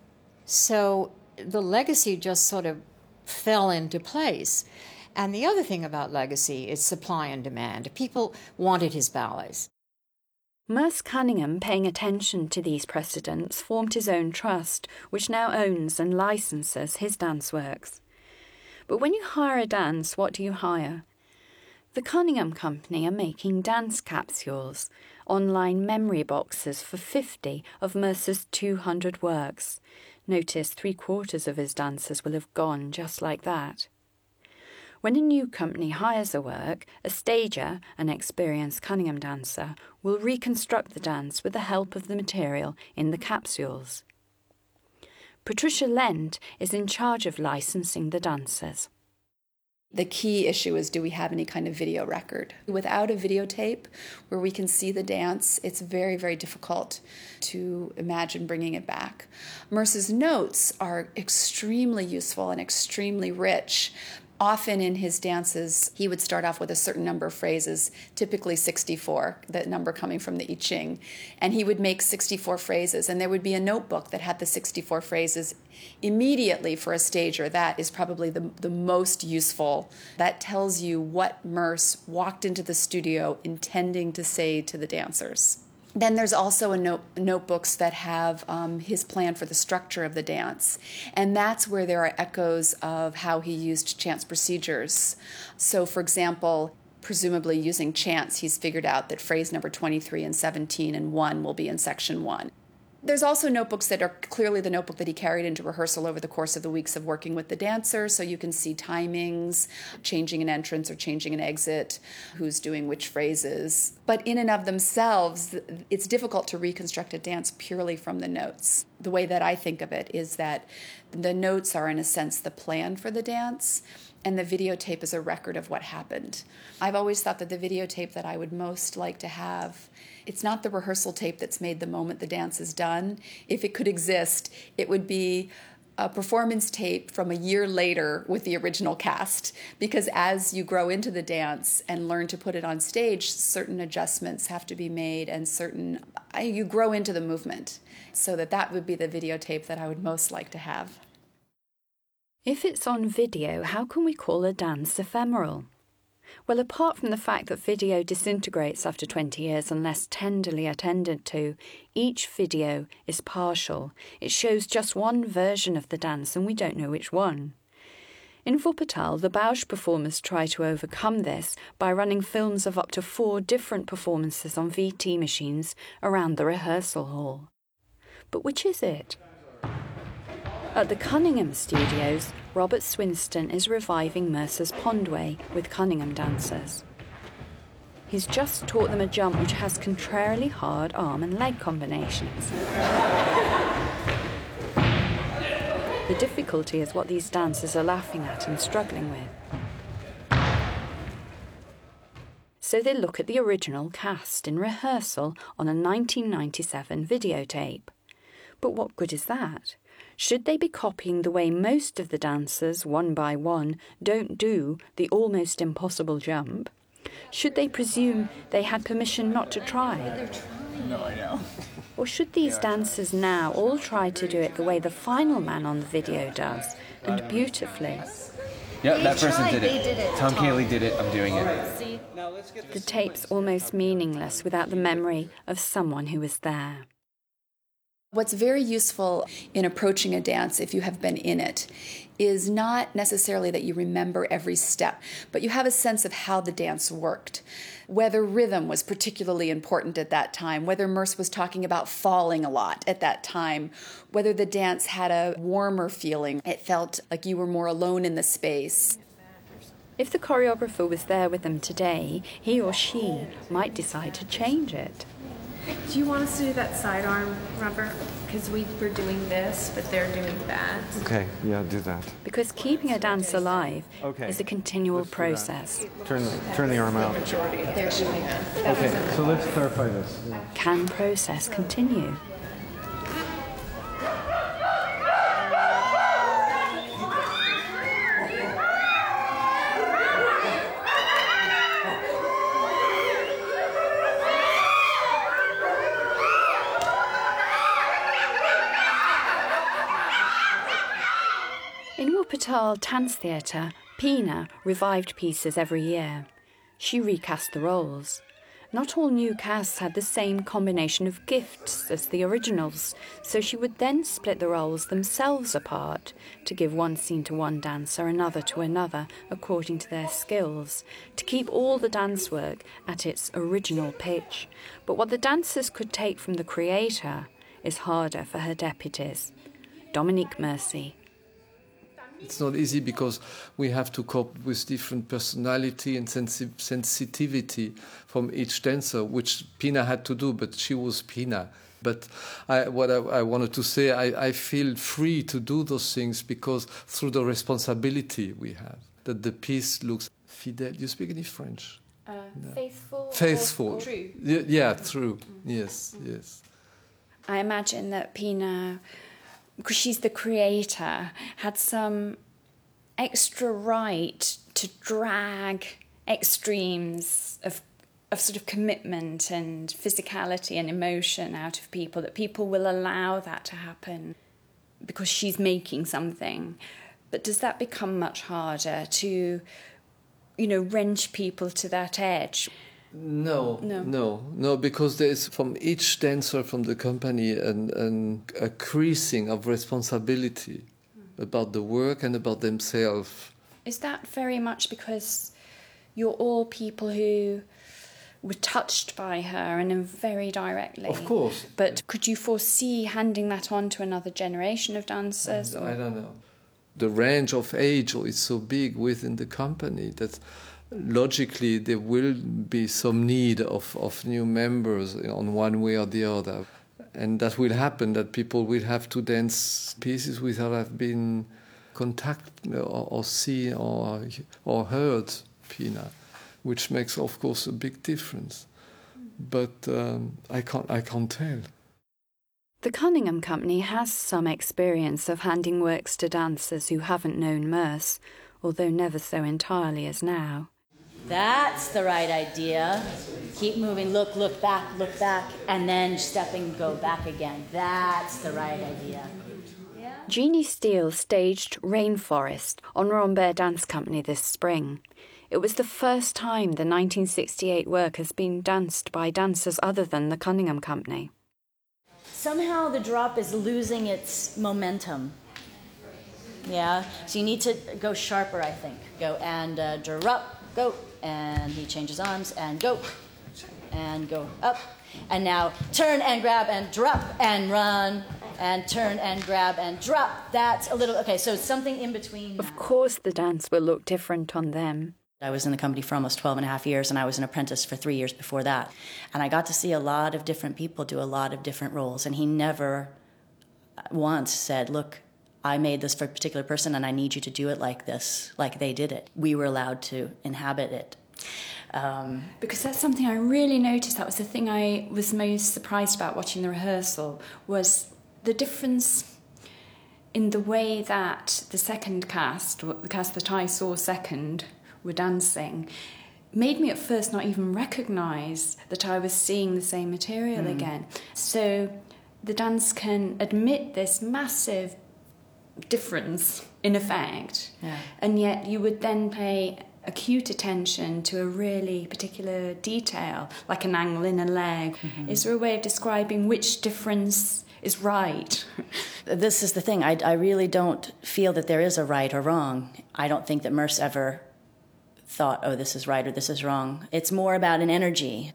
So the legacy just sort of fell into place. And the other thing about legacy is supply and demand. People wanted his ballets. Merce Cunningham, paying attention to these precedents, formed his own trust, which now owns and licenses his dance works. But when you hire a dance, what do you hire? The Cunningham Company are making dance capsules, online memory boxes for fifty of Mercer's two hundred works. Notice three quarters of his dancers will have gone just like that. When a new company hires a work, a stager, an experienced Cunningham dancer, will reconstruct the dance with the help of the material in the capsules. Patricia Lent is in charge of licensing the dancers. The key issue is, do we have any kind of video record? Without a videotape where we can see the dance, it's very, very difficult to imagine bringing it back. Merce's notes are extremely useful and extremely rich. Often in his dances, he would start off with a certain number of phrases, typically sixty-four, the number coming from the I Ching. And he would make sixty-four phrases, and there would be a notebook that had the sixty-four phrases immediately for a stager. That is probably the, the most useful. That tells you what Merce walked into the studio intending to say to the dancers. Then there's also a note, notebooks that have um, his plan for the structure of the dance. And that's where there are echoes of how he used chance procedures. So, for example, presumably using chance, he's figured out that phrase number twenty-three and seventeen and one will be in section one. There's also notebooks that are clearly the notebook that he carried into rehearsal over the course of the weeks of working with the dancer, so you can see timings, changing an entrance or changing an exit, who's doing which phrases. But in and of themselves, it's difficult to reconstruct a dance purely from the notes. The way that I think of it is that the notes are, in a sense, the plan for the dance, and the videotape is a record of what happened. I've always thought that the videotape that I would most like to have, it's not the rehearsal tape that's made the moment the dance is done. If it could exist, it would be a performance tape from a year later with the original cast. Because as you grow into the dance and learn to put it on stage, certain adjustments have to be made and certain, you grow into the movement. So that that would be the videotape that I would most like to have. If it's on video, how can we call a dance ephemeral? Well, apart from the fact that video disintegrates after twenty years unless tenderly attended to, each video is partial. It shows just one version of the dance and we don't know which one. In Wuppertal, the Bausch performers try to overcome this by running films of up to four different performances on V T machines around the rehearsal hall. But which is it? At the Cunningham Studios, Robert Swinston is reviving Mercer's Pondway with Cunningham dancers. He's just taught them a jump which has contrarily hard arm and leg combinations. The difficulty is what these dancers are laughing at and struggling with. So they look at the original cast in rehearsal on a nineteen ninety-seven videotape. But what good is that? Should they be copying the way most of the dancers, one by one, don't do the almost impossible jump? Should they presume they had permission not to try? No, I know. Or should these dancers now all try to do it the way the final man on the video does, and beautifully? Yep, that person did it. Tom Cayley did it. I'm doing it. The tape's almost meaningless without the memory of someone who was there. What's very useful in approaching a dance, if you have been in it, is not necessarily that you remember every step, but you have a sense of how the dance worked. Whether rhythm was particularly important at that time, whether Merce was talking about falling a lot at that time, whether the dance had a warmer feeling, it felt like you were more alone in the space. If the choreographer was there with them today, he or she might decide to change it. Do you want us to do that sidearm, Robert? Because we were doing this, but they're doing that. Okay, yeah, do that. Because keeping a dance alive Okay. is a continual process. Turn the, turn the arm out. They're doing that. Okay, so let's clarify this. Can process continue? In Wuppertal Dance Theatre, Pina revived pieces every year. She recast the roles. Not all new casts had the same combination of gifts as the originals, so she would then split the roles themselves apart to give one scene to one dancer, another to another, according to their skills, to keep all the dance work at its original pitch. But what the dancers could take from the creator is harder for her deputies. Dominique Mercy. It's not easy because we have to cope with different personality and sensi- sensitivity from each dancer, which Pina had to do, but she was Pina. But I, what I, I wanted to say, I, I feel free to do those things because through the responsibility we have, that the piece looks fidèle. You speak any French? Uh, no. Faithful. Faithful. Or true. Yeah, yeah, true. Yes, yes. I imagine that Pina, because she's the creator, had some extra right to drag extremes of of sort of commitment and physicality and emotion out of people, that people will allow that to happen because she's making something. But does that become much harder to, you know, wrench people to that edge? No, No. no, no, because there is from each dancer from the company an, an, a creasing of responsibility about the work and about themselves. Is that very much because you're all people who were touched by her and very directly? Of course. But could you foresee handing that on to another generation of dancers? I don't know. The range of age is so big within the company that logically there will be some need of, of new members on one way or the other. And that will happen, that people will have to dance pieces without have been contacted or, or seen or, or heard Pina, which makes, of course, a big difference. But um, I can't, I can't tell. The Cunningham Company has some experience of handing works to dancers who haven't known Merce, although never so entirely as now. That's the right idea. Keep moving, look, look back, look back, and then stepping, go back again. That's the right idea. Jeannie Steele staged Rainforest on Rambert Dance Company this spring. It was the first time the nineteen sixty-eight work has been danced by dancers other than the Cunningham Company. Somehow the drop is losing its momentum. Yeah, so you need to go sharper, I think. Go and uh, drop, go, and he changes arms, and go, and go up, and now turn and grab and drop and run, and turn and grab and drop. That's a little, okay, so it's something in between. Of course the dance will look different on them. I was in the company for almost twelve and a half years, and I was an apprentice for three years before that. And I got to see a lot of different people do a lot of different roles, and he never once said, look, I made this for a particular person, and I need you to do it like this, like they did it. We were allowed to inhabit it. Um, because that's something I really noticed. That was the thing I was most surprised about watching the rehearsal, was the difference in the way that the second cast, the cast that I saw second, were dancing, made me at first not even recognise that I was seeing the same material mm. again. So the dance can admit this massive difference in effect, yeah. and yet you would then pay acute attention to a really particular detail, like an angle in a leg. Mm-hmm. Is there a way of describing which difference is right? This is the thing. I, I really don't feel that there is a right or wrong. I don't think that Merce ever thought, oh, this is right or this is wrong. It's more about an energy.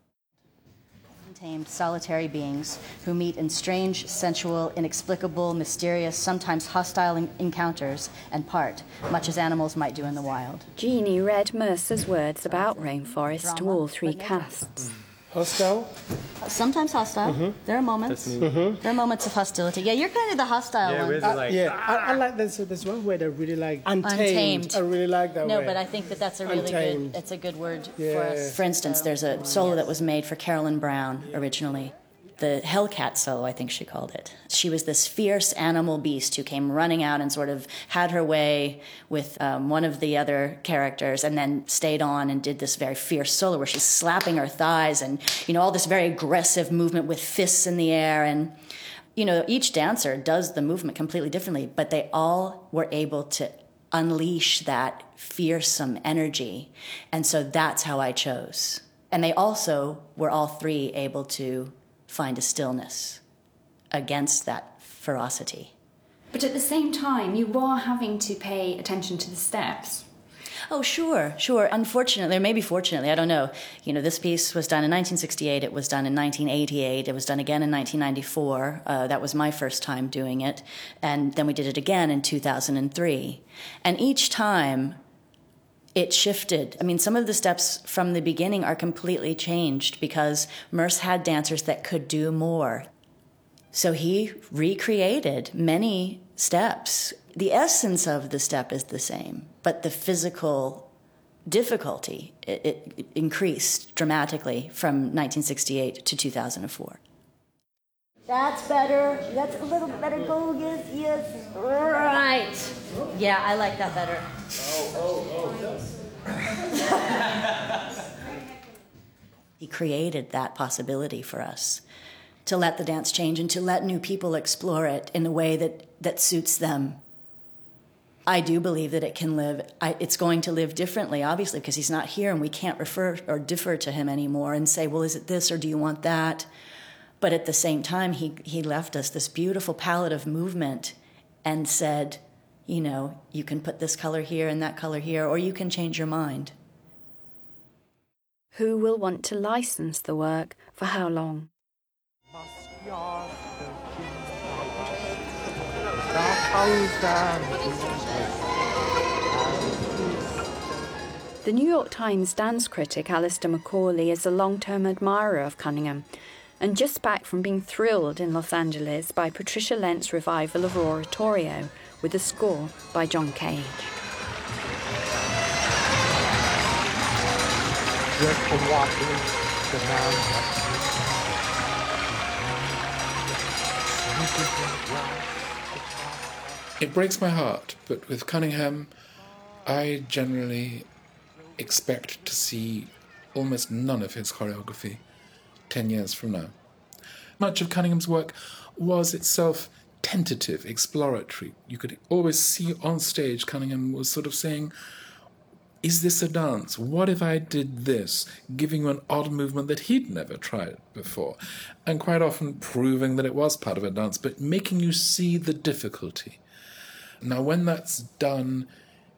Tamed, solitary beings who meet in strange, sensual, inexplicable, mysterious, sometimes hostile en- encounters and part, much as animals might do in the wild. Jeannie read Mercer's words about Rainforest to all three casts. Hostile? Sometimes hostile. Mhm. There are moments. That's me. Mhm. There are moments of hostility. Yeah, you're kind of the hostile Yeah, one. really like. Yeah, I, I like there's there's one word I really like. Untamed. Untamed. I really like that No, word. but I think that that's a really Untamed. good. That's a good word Yeah. for us. For instance, there's a solo that was made for Carolyn Brown originally. The Hellcat solo, I think she called it. She was this fierce animal beast who came running out and sort of had her way with um, one of the other characters, and then stayed on and did this very fierce solo where she's slapping her thighs and, you know, all this very aggressive movement with fists in the air. And, you know, each dancer does the movement completely differently, but they all were able to unleash that fearsome energy. And so that's how I chose. And they also were all three able to find a stillness against that ferocity. But at the same time, you are having to pay attention to the steps. Oh, sure, sure. Unfortunately, or maybe fortunately, I don't know. You know, this piece was done in nineteen sixty-eight. It was done in nineteen eighty-eight. It was done again in nineteen ninety-four. Uh, that was my first time doing it. And then we did it again in two thousand three. And each time, it shifted. I mean, some of the steps from the beginning are completely changed because Merce had dancers that could do more. So he recreated many steps. The essence of the step is the same, but the physical difficulty it, it increased dramatically from nineteen sixty-eight to two thousand four. That's better. That's a little better. Go, yes, yes. Right. Yeah, I like that better. He created that possibility for us to let the dance change and to let new people explore it in a way that, that suits them. I do believe that it can live, I, it's going to live differently, obviously, because he's not here and we can't refer or defer to him anymore and say, well, is it this or do you want that? But at the same time, he, he left us this beautiful palette of movement and said, you know, you can put this color here and that color here, or you can change your mind. Who will want to license the work for how long? The New York Times dance critic Alistair Macaulay is a long-term admirer of Cunningham, and just back from being thrilled in Los Angeles by Patricia Lent's revival of Oratorio with a score by John Cage. It breaks my heart, but with Cunningham, I generally expect to see almost none of his choreography ten years from now. Much of Cunningham's work was itself tentative, exploratory. You could always see on stage Cunningham was sort of saying, is this a dance? What if I did this? Giving you an odd movement that he'd never tried before. And quite often proving that it was part of a dance, but making you see the difficulty. Now, when that's done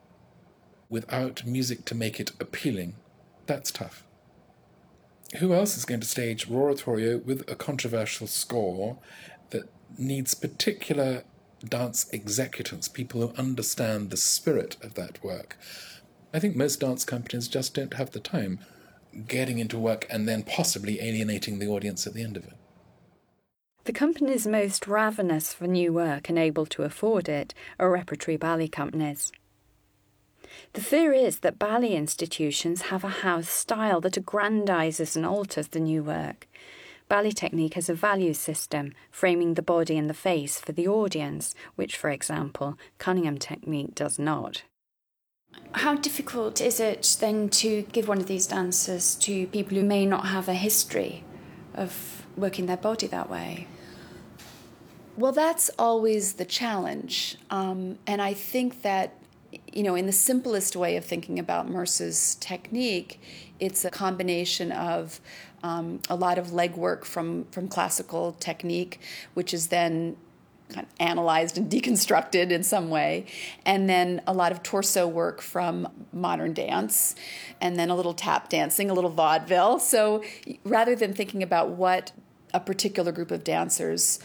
without music to make it appealing, that's tough. Who else is going to stage Oratorio with a controversial score that needs particular dance executants, people who understand the spirit of that work? I think most dance companies just don't have the time getting into work and then possibly alienating the audience at the end of it. The companies most ravenous for new work and able to afford it are repertory ballet companies. The fear is that ballet institutions have a house style that aggrandizes and alters the new work. Ballet technique has a value system, framing the body and the face for the audience, which, for example, Cunningham technique does not. How difficult is it then to give one of these dances to people who may not have a history of working their body that way? Well, that's always the challenge. Um, and I think that, you know, in the simplest way of thinking about Merce's technique, it's a combination of um, a lot of legwork from, from classical technique, which is then kind of analyzed and deconstructed in some way, and then a lot of torso work from modern dance, and then a little tap dancing, a little vaudeville. So rather than thinking about what a particular group of dancers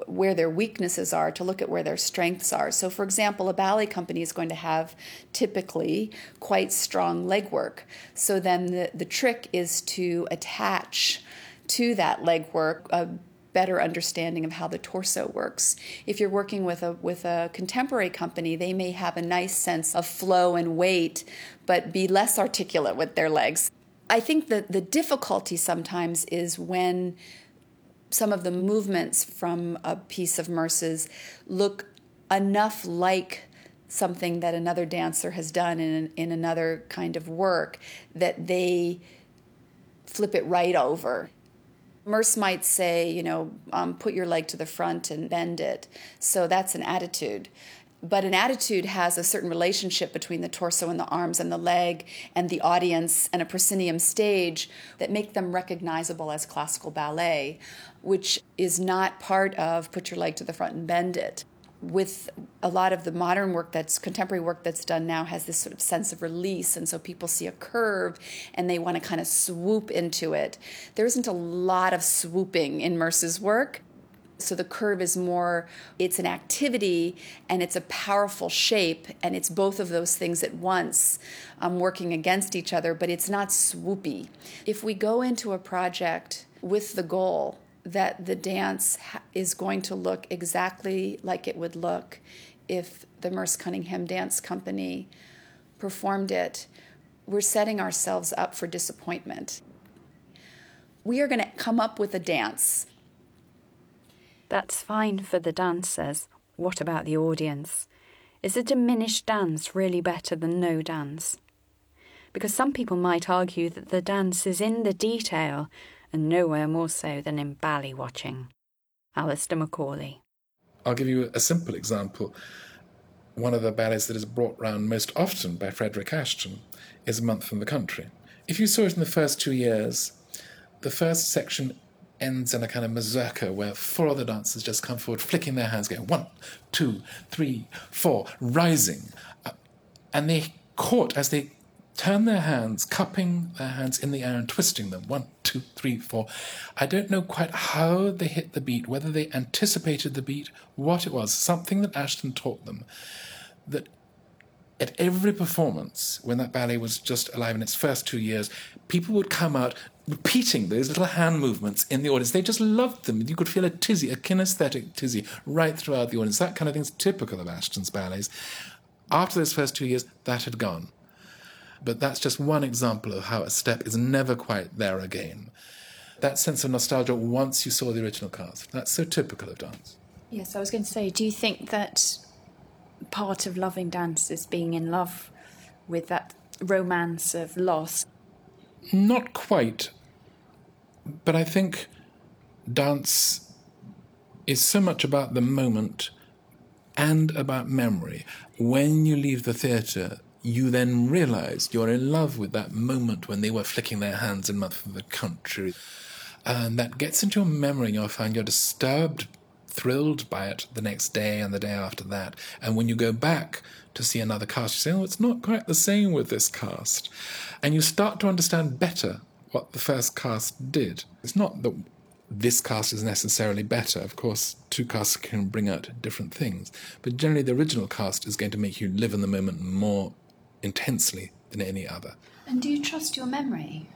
where their weaknesses are, to look at where their strengths are. So, for example, a ballet company is going to have typically quite strong leg work. So then the, the trick is to attach to that leg work a better understanding of how the torso works. If you're working with a with a contemporary company, they may have a nice sense of flow and weight, but be less articulate with their legs. I think that the difficulty sometimes is when some of the movements from a piece of Merce's look enough like something that another dancer has done in, in another kind of work that they flip it right over. Merce might say, you know, um, put your leg to the front and bend it. So that's an attitude. But an attitude has a certain relationship between the torso and the arms and the leg and the audience and a proscenium stage that make them recognizable as classical ballet, which is not part of put your leg to the front and bend it. With a lot of the modern work that's contemporary work that's done now has this sort of sense of release, and so people see a curve and they want to kind of swoop into it. There isn't a lot of swooping in Merce's work. So the curve is more, it's an activity and it's a powerful shape, and it's both of those things at once um, working against each other, but it's not swoopy. If we go into a project with the goal that the dance ha- is going to look exactly like it would look if the Merce Cunningham Dance Company performed it, we're setting ourselves up for disappointment. We are going to come up with a dance. That's fine for the dancers. What about the audience? Is a diminished dance really better than no dance? Because some people might argue that the dance is in the detail, and nowhere more so than in ballet watching. Alistair Macaulay. I'll give you a simple example. One of the ballets that is brought round most often by Frederick Ashton is A Month from the Country. If you saw it in the first two years, the first section ends in a kind of mazurka where four other dancers just come forward, flicking their hands, going one, two, three, four, rising. Uh, and they caught as they turn their hands, cupping their hands in the air and twisting them. One, two, three, four. I don't know quite how they hit the beat, whether they anticipated the beat, what it was, something that Ashton taught them. That at every performance, when that ballet was just alive in its first two years, people would come out repeating those little hand movements in the audience. They just loved them. You could feel a tizzy, a kinesthetic tizzy, right throughout the audience. That kind of thing is typical of Ashton's ballets. After those first two years, that had gone. But that's just one example of how a step is never quite there again. That sense of nostalgia once you saw the original cast. That's so typical of dance. Yes, I was going to say, do you think that part of loving dance is being in love with that romance of loss? Not quite. But I think dance is so much about the moment and about memory. When you leave the theatre, you then realise you're in love with that moment when they were flicking their hands in Month of the Country. And that gets into your memory, and you'll find you're disturbed, thrilled by it the next day and the day after that. And when you go back to see another cast, you say, oh, it's not quite the same with this cast. And you start to understand better what the first cast did. It's not that this cast is necessarily better. Of course, two casts can bring out different things. But generally, the original cast is going to make you live in the moment more intensely than any other. And do you trust your memory?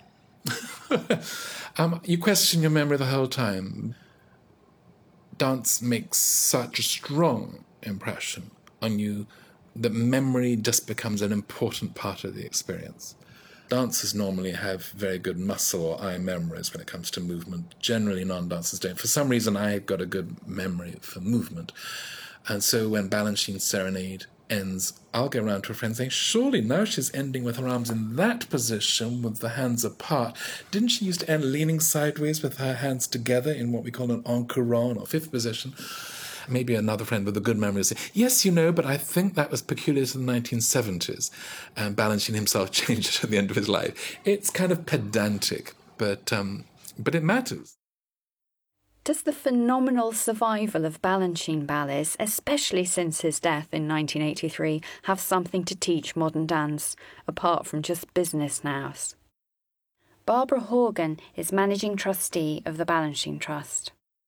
um, you question your memory the whole time. Dance makes such a strong impression on you that memory just becomes an important part of the experience. Dancers normally have very good muscle or eye memories when it comes to movement. Generally, non-dancers don't. For some reason, I've got a good memory for movement. And so when Balanchine's Serenade ends, I'll go around to a friend saying, surely now she's ending with her arms in that position with the hands apart. Didn't she used to end leaning sideways with her hands together in what we call an encourant or fifth position? Maybe another friend with a good memory will say, yes, you know, but I think that was peculiar to the nineteen seventies. And Balanchine himself changed it at the end of his life. It's kind of pedantic, but um, but it matters. Does the phenomenal survival of Balanchine ballets, especially since his death in nineteen eighty-three, have something to teach modern dance, apart from just business nows? Barbara Horgan is Managing Trustee of the Balanchine Trust.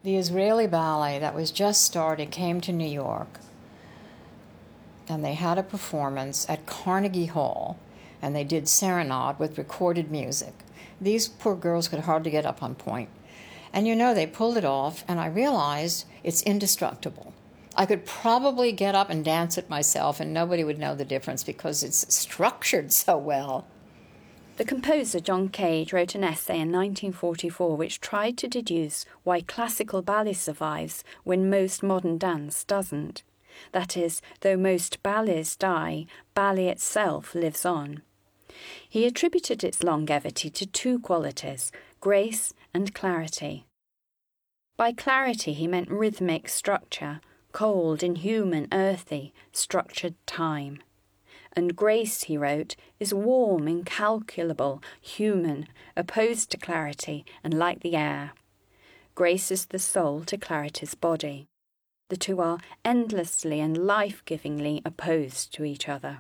The Israeli ballet that was just starting came to New York, and they had a performance at Carnegie Hall, and they did Serenade with recorded music. These poor girls could hardly get up on point. And you know, they pulled it off, and I realized it's indestructible. I could probably get up and dance it myself, and nobody would know the difference because it's structured so well. The composer John Cage wrote an essay in nineteen forty-four which tried to deduce why classical ballet survives when most modern dance doesn't. That is, though most ballets die, ballet itself lives on. He attributed its longevity to two qualities, grace and clarity. By clarity he meant rhythmic structure, cold, inhuman, earthy, structured time. And grace, he wrote, is warm, incalculable, human, opposed to clarity and like the air. Grace is the soul to clarity's body. The two are endlessly and life-givingly opposed to each other.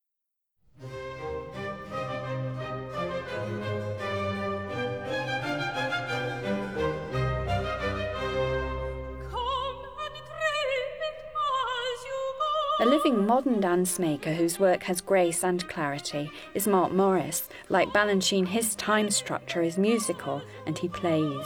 A living modern dance maker whose work has grace and clarity is Mark Morris. Like Balanchine, his time structure is musical and he plays.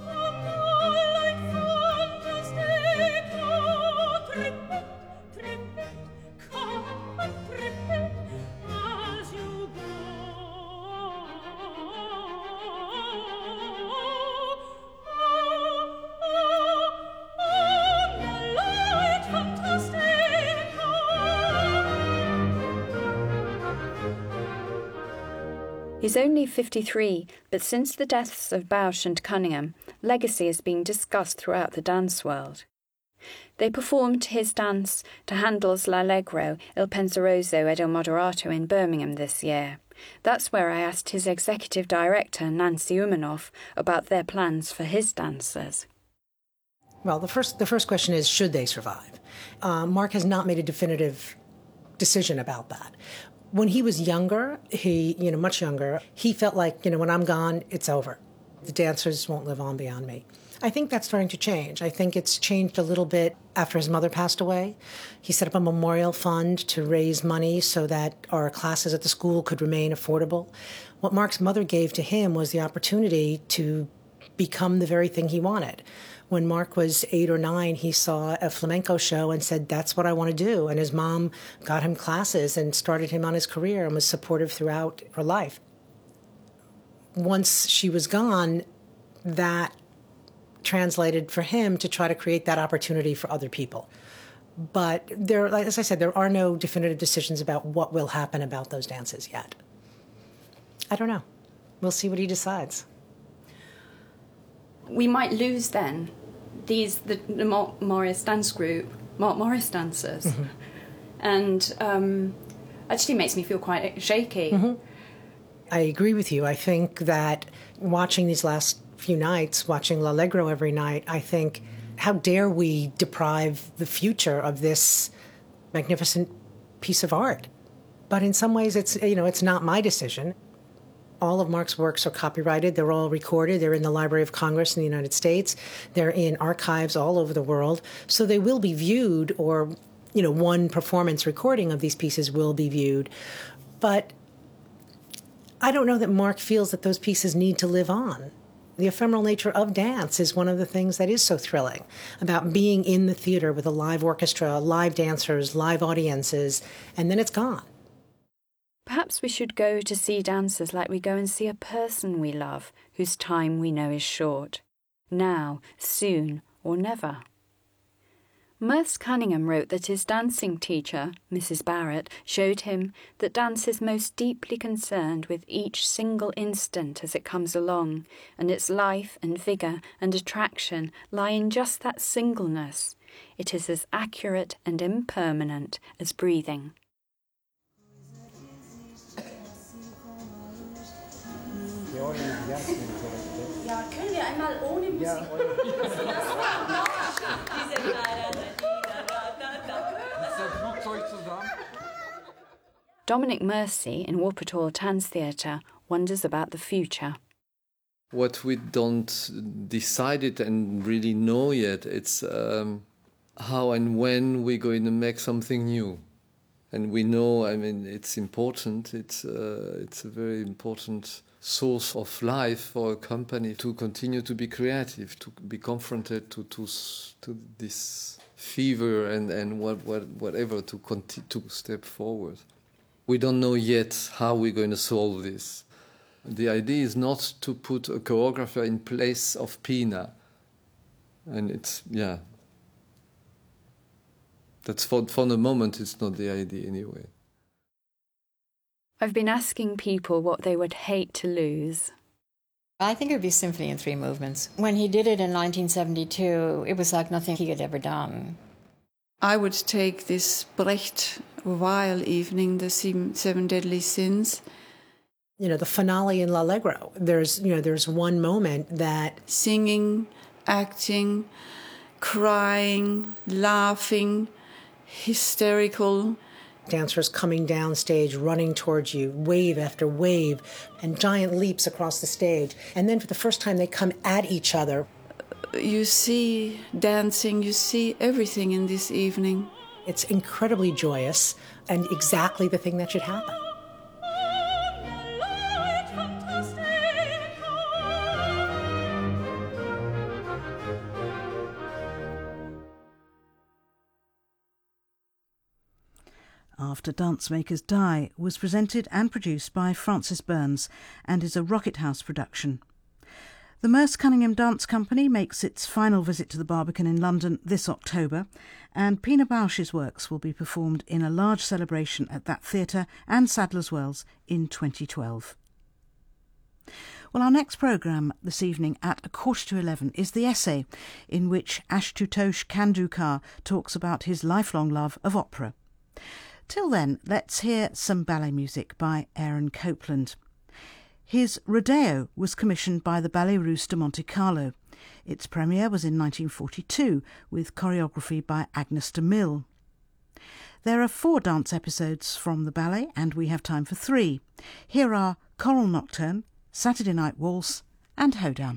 He's only fifty-three, but since the deaths of Bausch and Cunningham, legacy is being discussed throughout the dance world. They performed his dance to Handel's L'Allegro, Il Penseroso ed il Moderato in Birmingham this year. That's where I asked his executive director, Nancy Umanoff, about their plans for his dancers. Well, the first the first question is, should they survive? Uh, Mark has not made a definitive decision about that. When he was younger, he, you know, much younger, he felt like, you know, when I'm gone, it's over. The dancers won't live on beyond me. I think that's starting to change. I think it's changed a little bit after his mother passed away. He set up a memorial fund to raise money so that our classes at the school could remain affordable. What Mark's mother gave to him was the opportunity to become the very thing he wanted. When Mark was eight or nine, he saw a flamenco show and said, that's what I want to do. And his mom got him classes and started him on his career and was supportive throughout her life. Once she was gone, that translated for him to try to create that opportunity for other people. But there, as I said, there are no definitive decisions about what will happen about those dances yet. I don't know. We'll see what he decides. We might lose then these the, the Mark Morris dance group, Mark Morris dancers, mm-hmm. and um, actually makes me feel quite shaky. Mm-hmm. I agree with you. I think that watching these last few nights, watching L'Allegro every night, I think, how dare we deprive the future of this magnificent piece of art? But in some ways, it's you know it's not my decision. All of Mark's works are copyrighted. They're all recorded. They're in the Library of Congress in the United States. They're in archives all over the world. So they will be viewed, or, you know, one performance recording of these pieces will be viewed. But I don't know that Mark feels that those pieces need to live on. The ephemeral nature of dance is one of the things that is so thrilling about being in the theater with a live orchestra, live dancers, live audiences, and then it's gone. Perhaps we should go to see dancers like we go and see a person we love, whose time we know is short. Now, soon, or never. Merce Cunningham wrote that his dancing teacher, Missus Barrett, showed him that dance is most deeply concerned with each single instant as it comes along, and its life and vigour and attraction lie in just that singleness. It is as accurate and impermanent as breathing. Ja, können wir einmal ohne Musik? Ja, Dominic Mercy in Wuppertal Tanztheater wonders about the future. What we don't decide it and really know yet, it's um, how and when we're going to make something new. And we know, I mean, it's important. It's uh, it's a very important source of life for a company to continue to be creative, to be confronted to to, to this fever and, and what, what whatever to continue to step forward. We don't know yet how we're going to solve this. The idea is not to put a choreographer in place of Pina. And it's, yeah. That's for, for the moment, it's not the idea anyway. I've been asking people what they would hate to lose. I think it would be Symphony in Three Movements. When he did it in nineteen seventy-two, it was like nothing he had ever done. I would take this Brecht Weill evening, the Seven Deadly Sins. You know, the finale in L'Allegro, there's, you know, there's one moment that... Singing, acting, crying, laughing, hysterical. Dancers coming down stage, running towards you, wave after wave, and giant leaps across the stage. And then for the first time, they come at each other. You see dancing, you see everything in this evening. It's incredibly joyous and exactly the thing that should happen. After Dance Makers Die was presented and produced by Francis Burns and is a Rocket House production. The Merce Cunningham Dance Company makes its final visit to the Barbican in London this October, and Pina Bausch's works will be performed in a large celebration at that theatre and Sadler's Wells in twenty twelve. Well, our next programme this evening at a quarter to eleven is The Essay, in which Ashutosh Khandukar talks about his lifelong love of opera. Till then, let's hear some ballet music by Aaron Copland. His Rodeo was commissioned by the Ballet Russe de Monte Carlo. Its premiere was in nineteen forty-two, with choreography by Agnes de Mille. There are four dance episodes from the ballet, and we have time for three. Here are Choral Nocturne, Saturday Night Waltz, and Hoedown.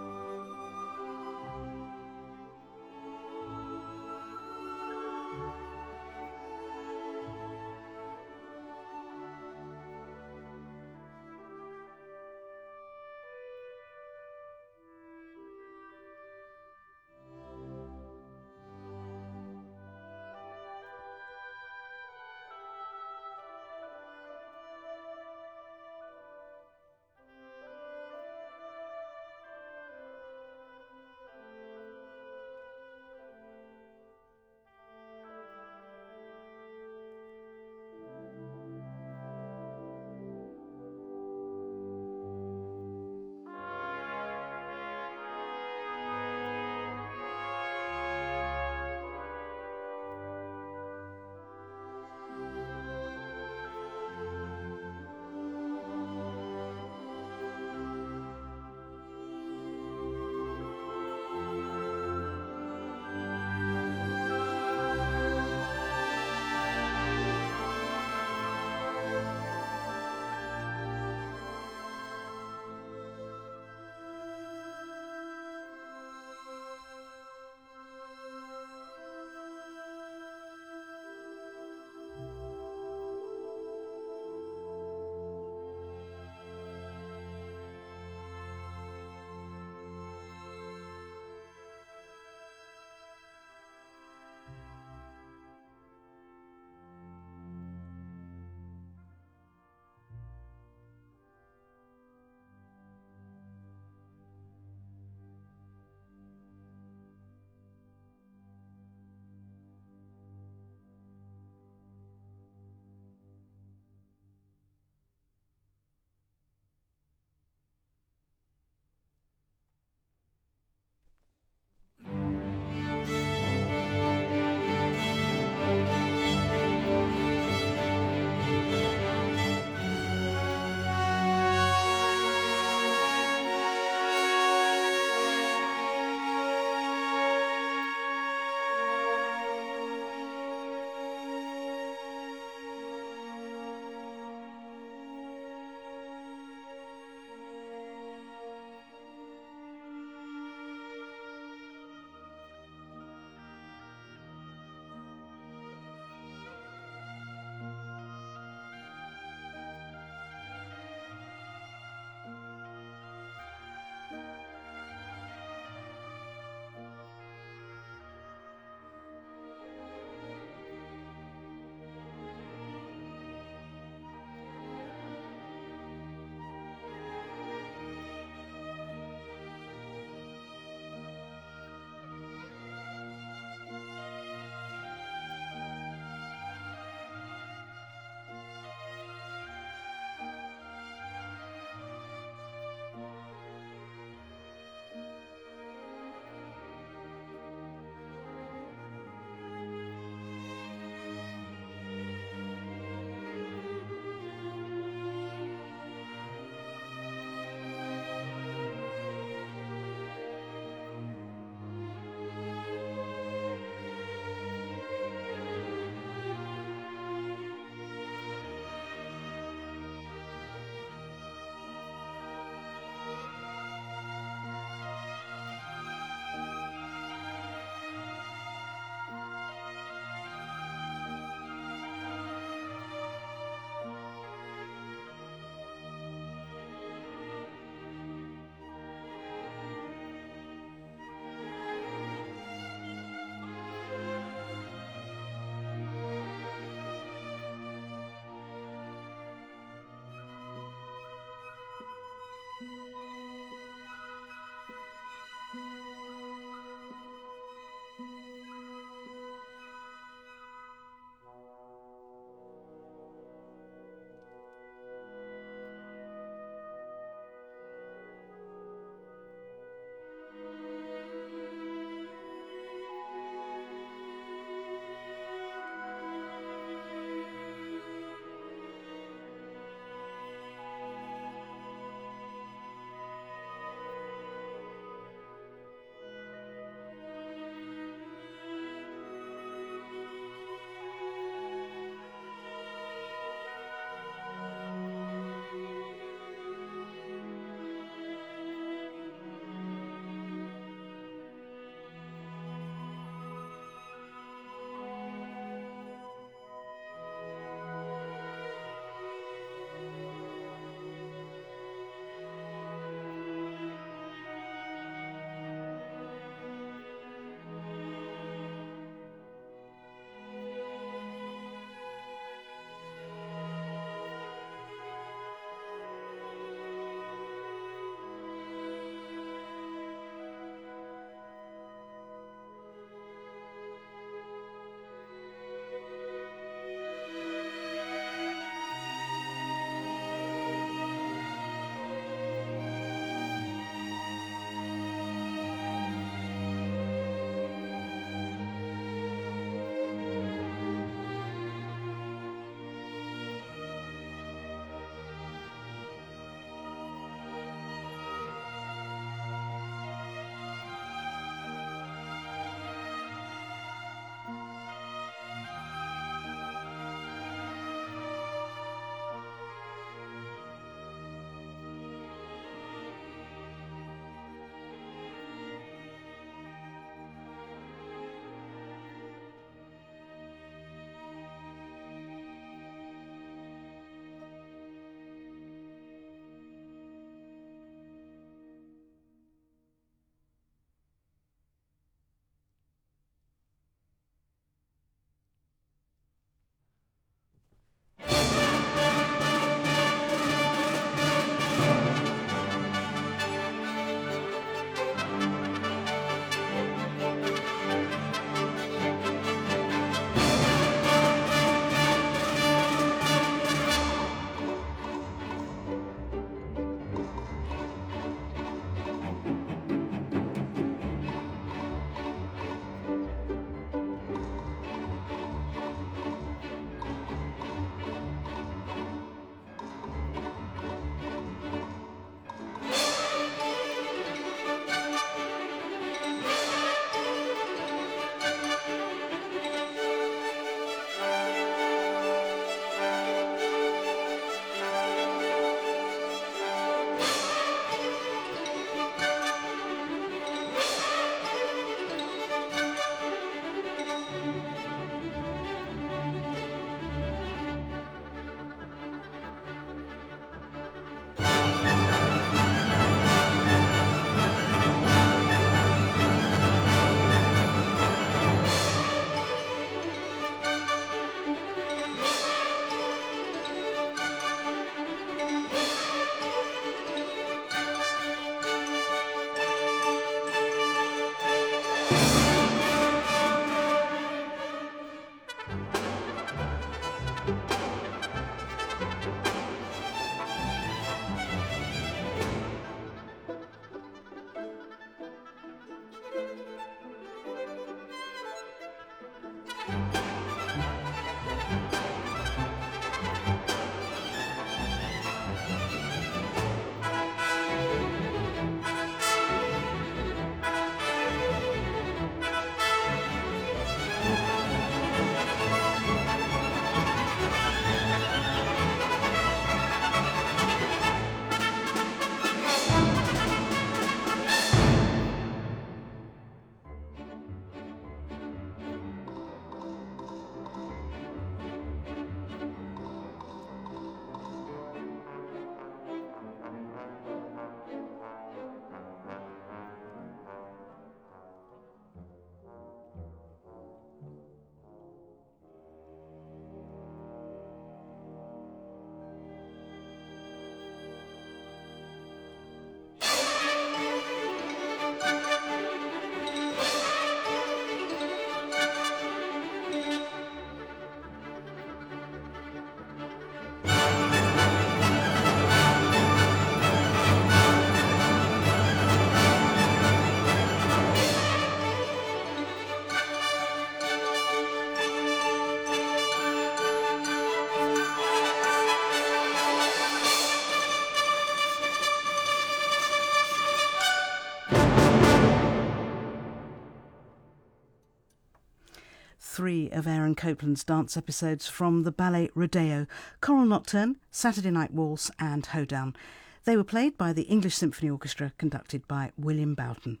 Three of Aaron Copland's dance episodes from the ballet Rodeo: Choral Nocturne, Saturday Night Waltz and Hoedown. They were played by the English Symphony Orchestra, conducted by William Bowden.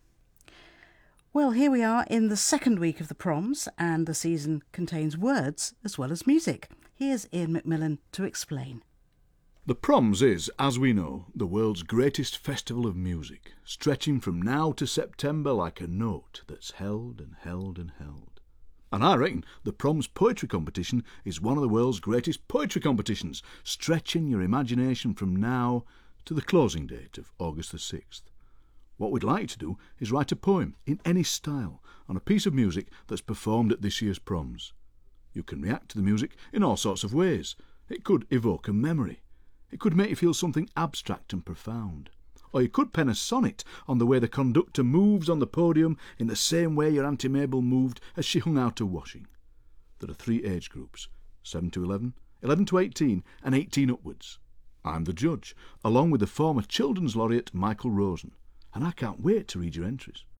Well, here we are in the second week of the proms, and the season contains words as well as music. Here's Ian Macmillan to explain. The Proms is, as we know, the world's greatest festival of music, stretching from now to September like a note that's held and held and held. And I reckon the Proms Poetry Competition is one of the world's greatest poetry competitions, stretching your imagination from now to the closing date of August the sixth. What we'd like to do is write a poem in any style on a piece of music that's performed at this year's Proms. You can react to the music in all sorts of ways. It could evoke a memory. It could make you feel something abstract and profound. Or you could pen a sonnet on the way the conductor moves on the podium in the same way your Auntie Mabel moved as she hung out her washing. There are three age groups, seven to eleven, eleven to eighteen and eighteen upwards. I'm the judge, along with the former Children's Laureate Michael Rosen, and I can't wait to read your entries.